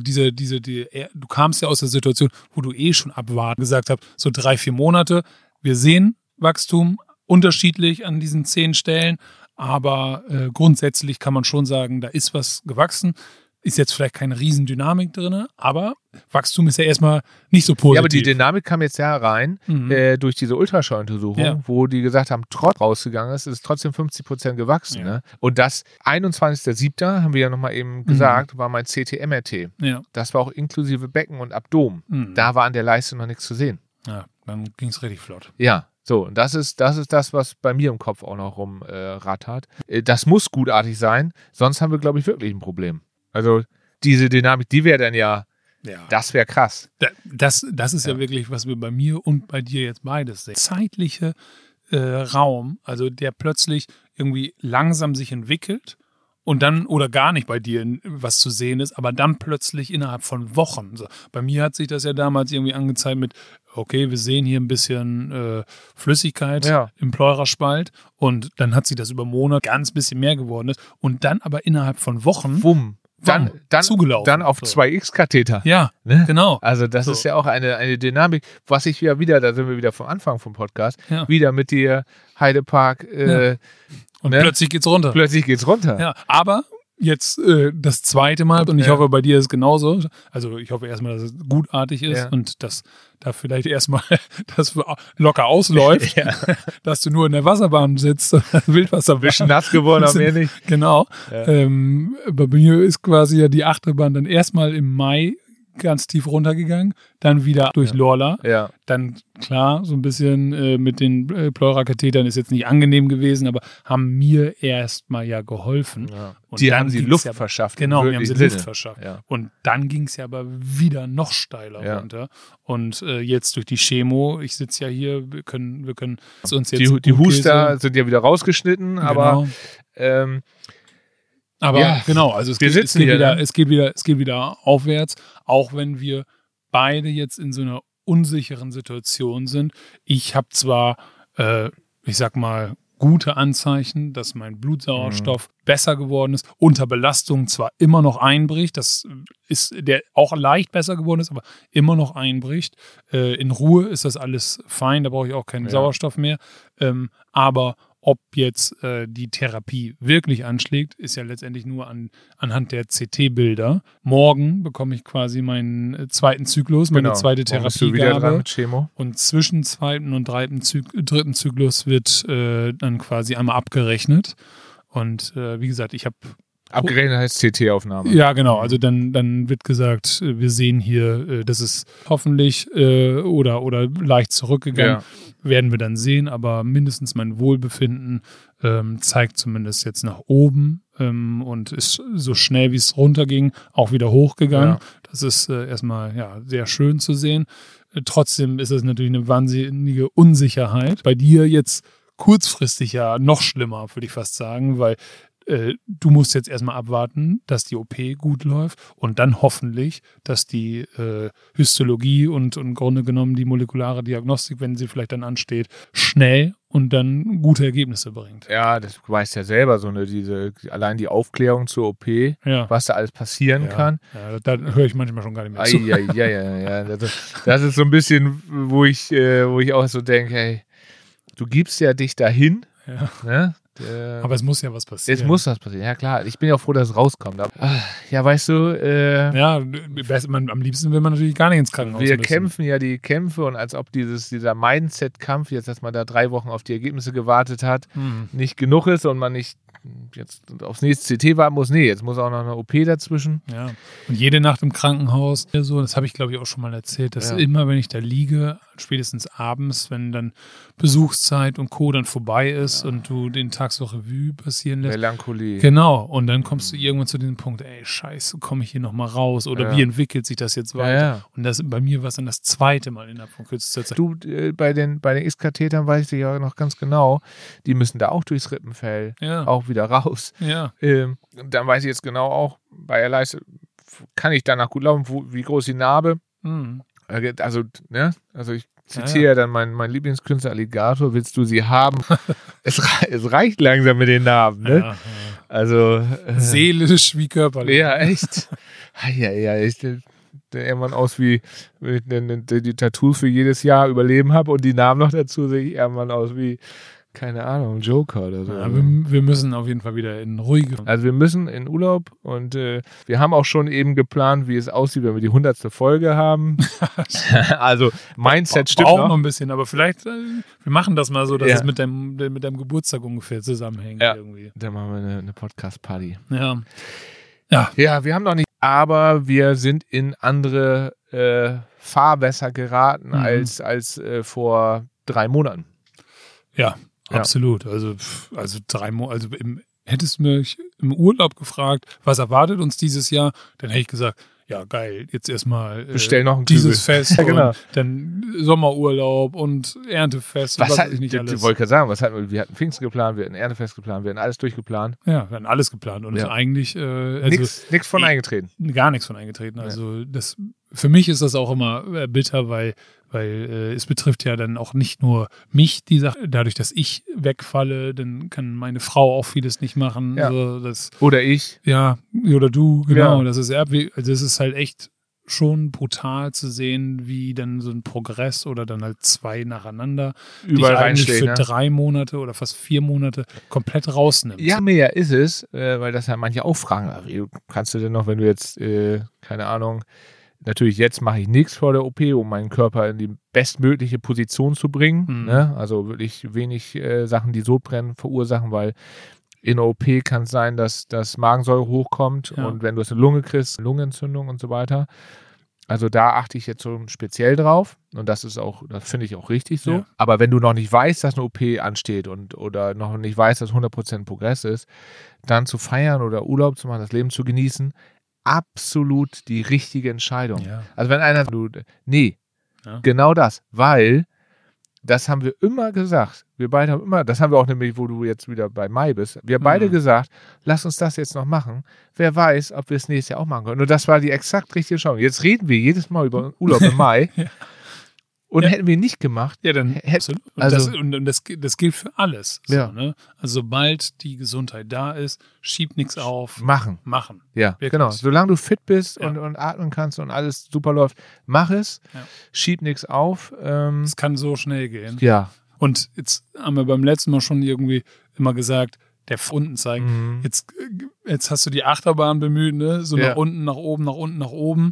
Speaker 3: du kamst ja aus der Situation, wo du schon abwarten gesagt hast, so 3-4 Monate, wir sehen Wachstum unterschiedlich an diesen 10 Stellen, aber grundsätzlich kann man schon sagen, da ist was gewachsen. Ist jetzt vielleicht keine Riesendynamik drin, aber Wachstum ist ja erstmal nicht so positiv.
Speaker 2: Ja, aber die Dynamik kam jetzt ja rein durch diese Ultraschalluntersuchung, wo die gesagt haben, trotz rausgegangen ist trotzdem 50% gewachsen. Ne? Und das 21.07., haben wir ja nochmal eben gesagt, war mein CT-MRT.
Speaker 3: Ja.
Speaker 2: Das war auch inklusive Becken und Abdomen. Da war an der Leiste noch nichts zu sehen.
Speaker 3: Ja, dann ging es richtig flott.
Speaker 2: Ja. So, und das ist das, was bei mir im Kopf auch noch rumrattert. Das muss gutartig sein, sonst haben wir, glaube ich, wirklich ein Problem. Also diese Dynamik, die wäre dann das wäre krass.
Speaker 3: Das ist ja wirklich, was wir bei mir und bei dir jetzt beides sehen. Zeitliche Raum, also der plötzlich irgendwie langsam sich entwickelt und dann, oder gar nicht bei dir was zu sehen ist, aber dann plötzlich innerhalb von Wochen. So, bei mir hat sich das ja damals irgendwie angezeigt mit, okay, wir sehen hier ein bisschen Flüssigkeit im Pleuraspalt und dann hat sich das über Monate ganz bisschen mehr geworden ist und dann aber innerhalb von Wochen
Speaker 2: dann
Speaker 3: zugelaufen.
Speaker 2: Dann auf 2x-Katheter.
Speaker 3: Ja,
Speaker 2: ne?
Speaker 3: Genau.
Speaker 2: Also das ist ja auch eine Dynamik, was ich da sind wir wieder vom Anfang vom Podcast, wieder mit dir, Heidepark.
Speaker 3: Und plötzlich geht's runter. Ja, aber jetzt das zweite Mal und ich hoffe, bei dir ist es genauso. Also ich hoffe erstmal, dass es gutartig ist und dass da vielleicht erstmal das locker ausläuft, dass du nur in der Wasserbahn sitzt, Wildwasserbahn.
Speaker 2: Ein bisschen nass geworden, aber mehr nicht.
Speaker 3: Genau. Ja. Bei mir ist quasi ja die Achterbahn dann erstmal im Mai ganz tief runtergegangen, dann wieder durch Lorla.
Speaker 2: Ja.
Speaker 3: Dann, klar, so ein bisschen mit den Pleurakathetern ist jetzt nicht angenehm gewesen, aber haben mir erstmal geholfen.
Speaker 2: Ja. Und die haben sie Luft verschafft.
Speaker 3: Genau, die haben sie Luft verschafft.
Speaker 2: Ja.
Speaker 3: Und dann ging es ja aber wieder noch steiler runter. Und jetzt durch die Chemo, ich sitze ja hier, wir können uns jetzt
Speaker 2: die Huster sind ja wieder rausgeschnitten, aber
Speaker 3: genau, also es geht wieder aufwärts, auch wenn wir beide jetzt in so einer unsicheren Situation sind. Ich habe zwar, ich sag mal, gute Anzeichen, dass mein Blutsauerstoff besser geworden ist, unter Belastung zwar immer noch einbricht, das ist der auch leicht besser geworden ist, aber immer noch einbricht. In Ruhe ist das alles fein, da brauche ich auch keinen Sauerstoff mehr. Aber ob jetzt die Therapie wirklich anschlägt, ist ja letztendlich nur anhand der CT-Bilder. Morgen bekomme ich quasi meinen zweiten Zyklus, meine zweite Therapiegabe.
Speaker 2: Mit Chemo.
Speaker 3: Und zwischen zweiten und dritten Zyklus wird dann quasi einmal abgerechnet. Und wie gesagt, ich habe
Speaker 2: abgerechnet heißt CT-Aufnahme.
Speaker 3: Ja, genau. Also dann wird gesagt, wir sehen hier, das ist hoffentlich oder leicht zurückgegangen. Ja. Werden wir dann sehen, aber mindestens mein Wohlbefinden zeigt zumindest jetzt nach oben und ist so schnell, wie es runterging, auch wieder hochgegangen. Ja. Das ist erstmal sehr schön zu sehen. Trotzdem ist es natürlich eine wahnsinnige Unsicherheit. Bei dir jetzt kurzfristig ja noch schlimmer, würde ich fast sagen, weil du musst jetzt erstmal abwarten, dass die OP gut läuft und dann hoffentlich, dass die Histologie und im Grunde genommen die molekulare Diagnostik, wenn sie vielleicht dann ansteht, schnell und dann gute Ergebnisse bringt.
Speaker 2: Ja, das weißt ja selber, allein die Aufklärung zur OP, was da alles passieren kann.
Speaker 3: Ja, da höre ich manchmal schon gar nicht mehr zu.
Speaker 2: Ja. Das ist so ein bisschen, wo ich auch so denke, hey, du gibst ja dich dahin, ne?
Speaker 3: Aber es muss ja was passieren.
Speaker 2: Es muss was passieren, ja klar. Ich bin ja auch froh, dass es rauskommt. Ja, weißt du.
Speaker 3: Am liebsten will man natürlich gar nicht ins Krankenhaus
Speaker 2: Wir kämpfen ja die Kämpfe und als ob dieser Mindset-Kampf, jetzt, dass man da 3 Wochen auf die Ergebnisse gewartet hat, nicht genug ist und man nicht jetzt aufs nächste CT warten muss. Nee, jetzt muss auch noch eine OP dazwischen.
Speaker 3: Ja. Und jede Nacht im Krankenhaus, das habe ich glaube ich auch schon mal erzählt, dass immer, wenn ich da liege, spätestens abends, wenn dann Besuchszeit und Co. dann vorbei ist und du den Tag so Revue passieren lässt.
Speaker 2: Melancholie.
Speaker 3: Genau. Und dann kommst du irgendwann zu diesem Punkt, ey, scheiße, komme ich hier nochmal raus? Oder wie entwickelt sich das jetzt weiter?
Speaker 2: Ja.
Speaker 3: Und bei mir war es dann das zweite Mal innerhalb von kürzester Zeit.
Speaker 2: Du, bei den X-Kathetern weißt du ja noch ganz genau, die müssen da auch durchs Rippenfell auch wieder raus.
Speaker 3: Ja.
Speaker 2: Dann weiß ich jetzt genau auch, bei der Leiste kann ich danach gut laufen, wie groß die Narbe. Also ich zitiere dann meinen Lieblingskünstler Alligator, willst du sie haben? es reicht langsam mit den Narben, ne?
Speaker 3: Ja.
Speaker 2: Also
Speaker 3: seelisch wie körperlich.
Speaker 2: Ja, echt. Ich irgendwann aus wie die Tattoos für jedes Jahr überleben habe und die Namen noch dazu sehe ich irgendwann aus wie, keine Ahnung, Joker oder so.
Speaker 3: Ja, wir müssen auf jeden Fall wieder in ruhige.
Speaker 2: Also wir müssen in Urlaub und wir haben auch schon eben geplant, wie es aussieht, wenn wir die 100. Folge haben. Also Mindset stimmt
Speaker 3: auch noch ein bisschen, aber vielleicht, wir machen das mal so, dass es mit deinem Geburtstag ungefähr zusammenhängt. Irgendwie.
Speaker 2: Dann machen wir eine Podcast-Party.
Speaker 3: Ja,
Speaker 2: wir haben noch nicht, aber wir sind in andere Fahrwässer geraten als vor 3 Monaten.
Speaker 3: Ja. Absolut. Also 3 Monate, hättest du mich im Urlaub gefragt, was erwartet uns dieses Jahr, dann hätte ich gesagt, ja geil, jetzt erstmal
Speaker 2: bestell noch ein
Speaker 3: dieses Fest
Speaker 2: genau.
Speaker 3: und dann Sommerurlaub und Erntefest und was weiß ich nicht alles.
Speaker 2: Ich wollte gerade sagen, wir hatten Pfingsten geplant, wir hatten Erntefest geplant, wir hatten alles durchgeplant.
Speaker 3: Ja, wir hatten alles geplant und eigentlich
Speaker 2: nichts von eingetreten.
Speaker 3: Gar nichts von eingetreten. Also für mich ist das auch immer bitter, weil es betrifft ja dann auch nicht nur mich, die Sache. Dadurch, dass ich wegfalle, dann kann meine Frau auch vieles nicht machen.
Speaker 2: Ja.
Speaker 3: Also
Speaker 2: oder ich.
Speaker 3: Ja, oder du, genau.
Speaker 2: Ja.
Speaker 3: Das ist also es ist halt echt schon brutal zu sehen, wie dann so ein Progress oder dann halt 2 nacheinander
Speaker 2: überall
Speaker 3: eigentlich für
Speaker 2: reinstehen,
Speaker 3: 3 Monate oder fast 4 Monate komplett rausnimmt.
Speaker 2: Ja, mehr ist es, weil das ja manche auch fragen, kannst du denn noch, wenn du jetzt, keine Ahnung, natürlich jetzt mache ich nichts vor der OP, um meinen Körper in die bestmögliche Position zu bringen. Ne? Also wirklich wenig Sachen, die Sodbrennen verursachen, weil in der OP kann es sein, dass das Magensäure hochkommt und wenn du es in die Lunge kriegst, Lungenentzündung und so weiter. Also da achte ich jetzt so speziell drauf und das finde ich auch richtig so. Ja. Aber wenn du noch nicht weißt, dass eine OP ansteht oder noch nicht weißt, dass 100% Progress ist, dann zu feiern oder Urlaub zu machen, das Leben zu genießen, absolut die richtige Entscheidung.
Speaker 3: Ja.
Speaker 2: Also wenn einer genau das, weil das haben wir immer gesagt. Wir beide haben immer, das haben wir auch nämlich, wo du jetzt wieder bei Mai bist, wir haben beide gesagt, lass uns das jetzt noch machen. Wer weiß, ob wir es nächstes Jahr auch machen können. Und das war die exakt richtige Chance. Jetzt reden wir jedes Mal über Urlaub im Mai.
Speaker 3: Ja.
Speaker 2: Und hätten wir ihn nicht gemacht,
Speaker 3: dann
Speaker 2: hätten,
Speaker 3: das gilt für alles. So,
Speaker 2: Ja.
Speaker 3: ne? Also sobald die Gesundheit da ist, schieb nichts auf.
Speaker 2: machen. Ja,
Speaker 3: Wirklich.
Speaker 2: genau. Solange du fit bist
Speaker 3: Ja.
Speaker 2: und atmen kannst und alles super läuft, mach es.
Speaker 3: Ja.
Speaker 2: Schieb nichts auf.
Speaker 3: Es kann so schnell gehen.
Speaker 2: Ja.
Speaker 3: Und jetzt haben wir beim letzten Mal schon irgendwie immer gesagt, der von unten zeigt.
Speaker 2: Mhm.
Speaker 3: Jetzt hast du die Achterbahn bemüht, ne? So
Speaker 2: Ja.
Speaker 3: nach unten, nach oben, nach unten, nach oben.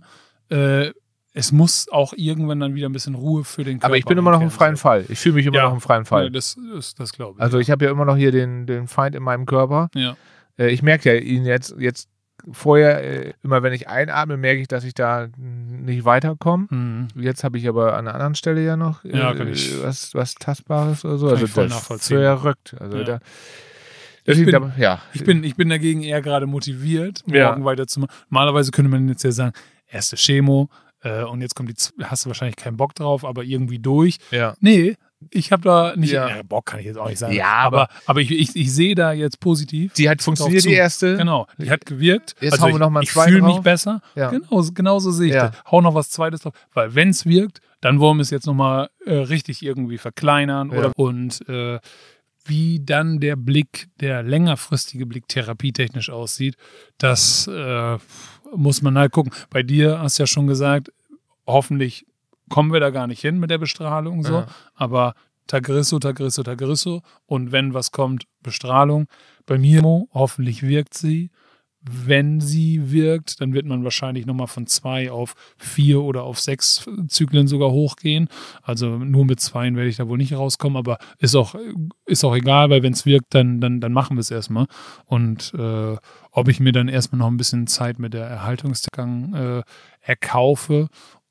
Speaker 3: Es muss auch irgendwann dann wieder ein bisschen Ruhe für den Körper.
Speaker 2: Aber ich bin immer noch im freien
Speaker 3: einkehren.
Speaker 2: Fall. Ich fühle mich immer
Speaker 3: Ja.
Speaker 2: noch im freien Fall.
Speaker 3: Ja, das glaube ich.
Speaker 2: Also ich habe ja immer noch hier den Feind in meinem Körper.
Speaker 3: ja.
Speaker 2: Ich merke ja ihn jetzt vorher, immer wenn ich einatme, merke ich, dass ich da nicht weiterkomme.
Speaker 3: Mhm.
Speaker 2: Jetzt habe ich aber an einer anderen Stelle ja noch
Speaker 3: Ja, kann ich-
Speaker 2: was Tastbares oder so.
Speaker 3: Kann
Speaker 2: Also
Speaker 3: ich voll
Speaker 2: das ist
Speaker 3: nachvollziehen.
Speaker 2: verrückt. Also
Speaker 3: Ja.
Speaker 2: da,
Speaker 3: Ich
Speaker 2: deswegen,
Speaker 3: bin-
Speaker 2: da, ja.
Speaker 3: Ich bin dagegen eher gerade motiviert,
Speaker 2: Ja.
Speaker 3: morgen weiterzumachen. Normalerweise könnte man jetzt ja sagen, erste Chemo und jetzt kommt hast du wahrscheinlich keinen Bock drauf, aber irgendwie durch.
Speaker 2: Ja.
Speaker 3: Nee, ich habe da nicht,
Speaker 2: Ja.
Speaker 3: Bock kann ich jetzt auch nicht sagen.
Speaker 2: Ja,
Speaker 3: aber ich sehe da jetzt positiv.
Speaker 2: Die hat funktioniert,
Speaker 3: zu.
Speaker 2: die erste.
Speaker 3: Genau, die hat gewirkt.
Speaker 2: Jetzt hauen wir noch mal
Speaker 3: ich
Speaker 2: zwei
Speaker 3: fühle mich
Speaker 2: drauf.
Speaker 3: besser.
Speaker 2: Ja.
Speaker 3: Genauso sehe ich
Speaker 2: Ja.
Speaker 3: das. Hau noch was Zweites drauf. Weil wenn es wirkt, dann wollen wir es jetzt nochmal richtig irgendwie verkleinern.
Speaker 2: Ja.
Speaker 3: Und wie dann der längerfristige Blick therapietechnisch aussieht, das muss man halt gucken. Bei dir hast du ja schon gesagt, hoffentlich kommen wir da gar nicht hin mit der Bestrahlung so,
Speaker 2: Ja.
Speaker 3: aber Tagrisso. Und wenn was kommt, Bestrahlung. Bei mir, hoffentlich wirkt sie. Wenn sie wirkt, dann wird man wahrscheinlich nochmal von 2 auf 4 oder auf 6 Zyklen sogar hochgehen. Also nur mit 2 werde ich da wohl nicht rauskommen, aber ist auch egal, weil wenn es wirkt, dann machen wir es erstmal. Und ob ich mir dann erstmal noch ein bisschen Zeit mit der Erhaltungsgang erkaufe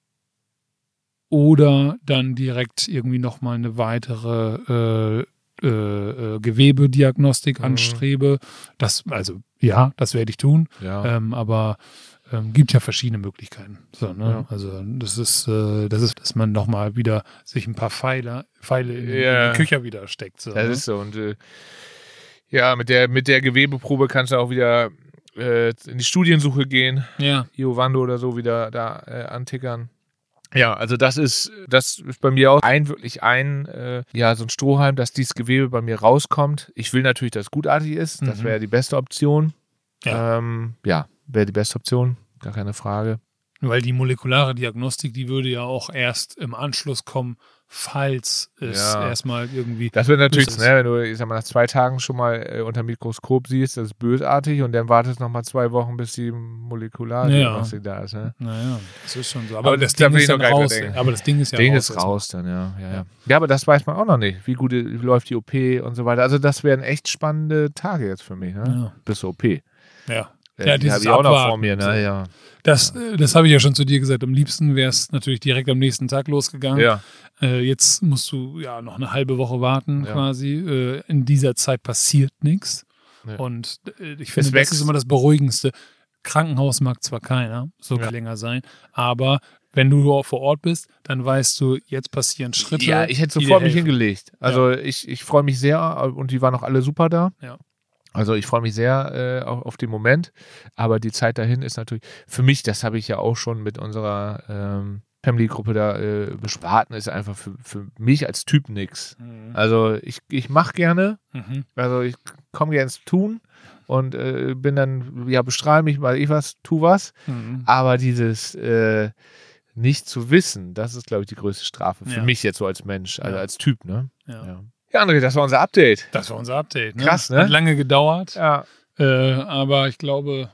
Speaker 3: oder dann direkt irgendwie nochmal eine weitere Gewebediagnostik anstrebe. Das werde ich tun.
Speaker 2: Ja.
Speaker 3: Aber gibt ja verschiedene Möglichkeiten. So, ne?
Speaker 2: Ja.
Speaker 3: Also das ist, dass man nochmal wieder sich ein paar Pfeile in
Speaker 2: Ja.
Speaker 3: den Köcher wieder steckt. So,
Speaker 2: Das
Speaker 3: ne?
Speaker 2: ist so. Und ja, mit der Gewebeprobe kannst du auch wieder in die Studiensuche gehen.
Speaker 3: Ja.
Speaker 2: Iovando oder so wieder da antickern. Ja, also das ist bei mir auch so ein Strohhalm, dass dieses Gewebe bei mir rauskommt. Ich will natürlich, dass es gutartig ist. Das
Speaker 3: Mhm.
Speaker 2: wäre die beste Option.
Speaker 3: Ja.
Speaker 2: Wäre die beste Option. Gar keine Frage.
Speaker 3: Weil die molekulare Diagnostik, die würde ja auch erst im Anschluss kommen, falls es
Speaker 2: Ja.
Speaker 3: erstmal irgendwie.
Speaker 2: Das wird natürlich,
Speaker 3: Ist es.
Speaker 2: wenn du, ich sag mal, nach 2 Tagen schon mal unter Mikroskop siehst, das ist bösartig und dann wartest noch mal 2 Wochen, bis die Molekulare-Diagnostik da ist. Ne?
Speaker 3: Naja, das ist schon so.
Speaker 2: Aber
Speaker 3: Aber das
Speaker 2: da
Speaker 3: Ding
Speaker 2: will
Speaker 3: ist
Speaker 2: ich noch
Speaker 3: dann
Speaker 2: gar nicht
Speaker 3: raus.
Speaker 2: mehr denken.
Speaker 3: Aber das Ding ist ja
Speaker 2: Ding
Speaker 3: raus.
Speaker 2: ist raus dann, ja. Ja, aber das weiß man auch noch nicht. Wie gut läuft die OP und so weiter. Also das wären echt spannende Tage jetzt für mich, ne?
Speaker 3: Ja.
Speaker 2: Bis zur OP.
Speaker 3: Ja.
Speaker 2: Die
Speaker 3: Ja, dieses
Speaker 2: habe ich auch noch
Speaker 3: Abwarten.
Speaker 2: vor mir, ne?
Speaker 3: So.
Speaker 2: Ja.
Speaker 3: Das habe ich ja schon zu dir gesagt. Am liebsten wäre es natürlich direkt am nächsten Tag losgegangen.
Speaker 2: Ja.
Speaker 3: Jetzt musst du ja noch eine halbe Woche warten
Speaker 2: Ja.
Speaker 3: quasi. In dieser Zeit passiert nichts.
Speaker 2: Ja.
Speaker 3: Und ich finde, das
Speaker 2: wächst.
Speaker 3: ist immer das Beruhigendste. Krankenhaus mag zwar keiner so
Speaker 2: Ja.
Speaker 3: länger sein, aber wenn du vor Ort bist, dann weißt du, jetzt passieren Schritte.
Speaker 2: Ja, ich hätte
Speaker 3: die
Speaker 2: sofort
Speaker 3: dir
Speaker 2: mich
Speaker 3: helfen.
Speaker 2: hingelegt. Also ich freue mich sehr und die waren auch alle super da.
Speaker 3: Ja.
Speaker 2: Also ich freue mich sehr auf den Moment, aber die Zeit dahin ist natürlich, für mich, das habe ich ja auch schon mit unserer Family-Gruppe da besprochen, ist einfach für mich als Typ nix.
Speaker 3: Mhm.
Speaker 2: Also ich mache gerne,
Speaker 3: Mhm.
Speaker 2: also ich komme gerne ins Tun und bin dann, ja, bestrahle mich, weil ich was, tu was,
Speaker 3: Mhm.
Speaker 2: aber dieses nicht zu wissen, das ist, glaube ich, die größte Strafe für
Speaker 3: Ja.
Speaker 2: mich jetzt so als Mensch, also
Speaker 3: Ja.
Speaker 2: als Typ, ne?
Speaker 3: Ja.
Speaker 2: Ja, André, das war unser Update.
Speaker 3: Das war unser Update. Ne?
Speaker 2: Krass, ne?
Speaker 3: Hat lange gedauert.
Speaker 2: Ja.
Speaker 3: Aber ich glaube,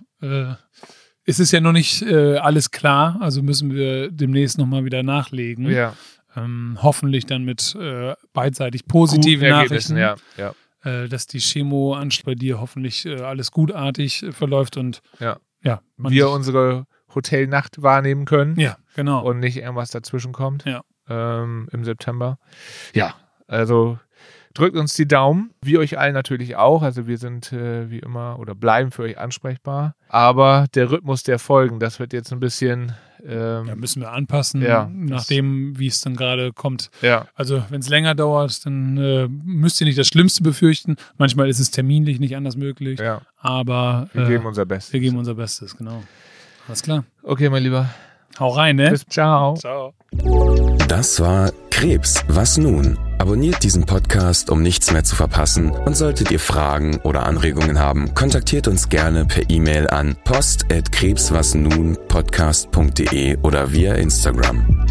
Speaker 3: es ist ja noch nicht alles klar, also müssen wir demnächst nochmal wieder nachlegen.
Speaker 2: Ja.
Speaker 3: Hoffentlich dann mit beidseitig positiven
Speaker 2: Guten Ergebnissen,
Speaker 3: Nachrichten,
Speaker 2: ja.
Speaker 3: dass die Chemo bei dir hoffentlich alles gutartig verläuft und
Speaker 2: Ja.
Speaker 3: man
Speaker 2: Wir unsere Hotelnacht wahrnehmen können
Speaker 3: ja, genau.
Speaker 2: und nicht irgendwas dazwischen kommt
Speaker 3: Ja.
Speaker 2: im September. Ja, also Drückt uns die Daumen, wir euch allen natürlich auch. Also wir sind wie immer oder bleiben für euch ansprechbar. Aber der Rhythmus der Folgen, das wird jetzt ein bisschen...
Speaker 3: müssen wir anpassen,
Speaker 2: ja,
Speaker 3: nachdem, wie es dann gerade kommt.
Speaker 2: Ja.
Speaker 3: Also wenn es länger dauert, dann müsst ihr nicht das Schlimmste befürchten. Manchmal ist es terminlich nicht anders möglich.
Speaker 2: Ja.
Speaker 3: Aber
Speaker 2: wir geben unser Bestes.
Speaker 3: Wir geben unser Bestes, genau. Alles klar.
Speaker 2: Okay, mein Lieber.
Speaker 3: Hau rein, ne?
Speaker 2: Ciao.
Speaker 3: Ciao.
Speaker 1: Das war Krebs, was nun? Abonniert diesen Podcast, um nichts mehr zu verpassen. Und solltet ihr Fragen oder Anregungen haben, kontaktiert uns gerne per E-Mail an post@krebswasnunpodcast.de oder via Instagram.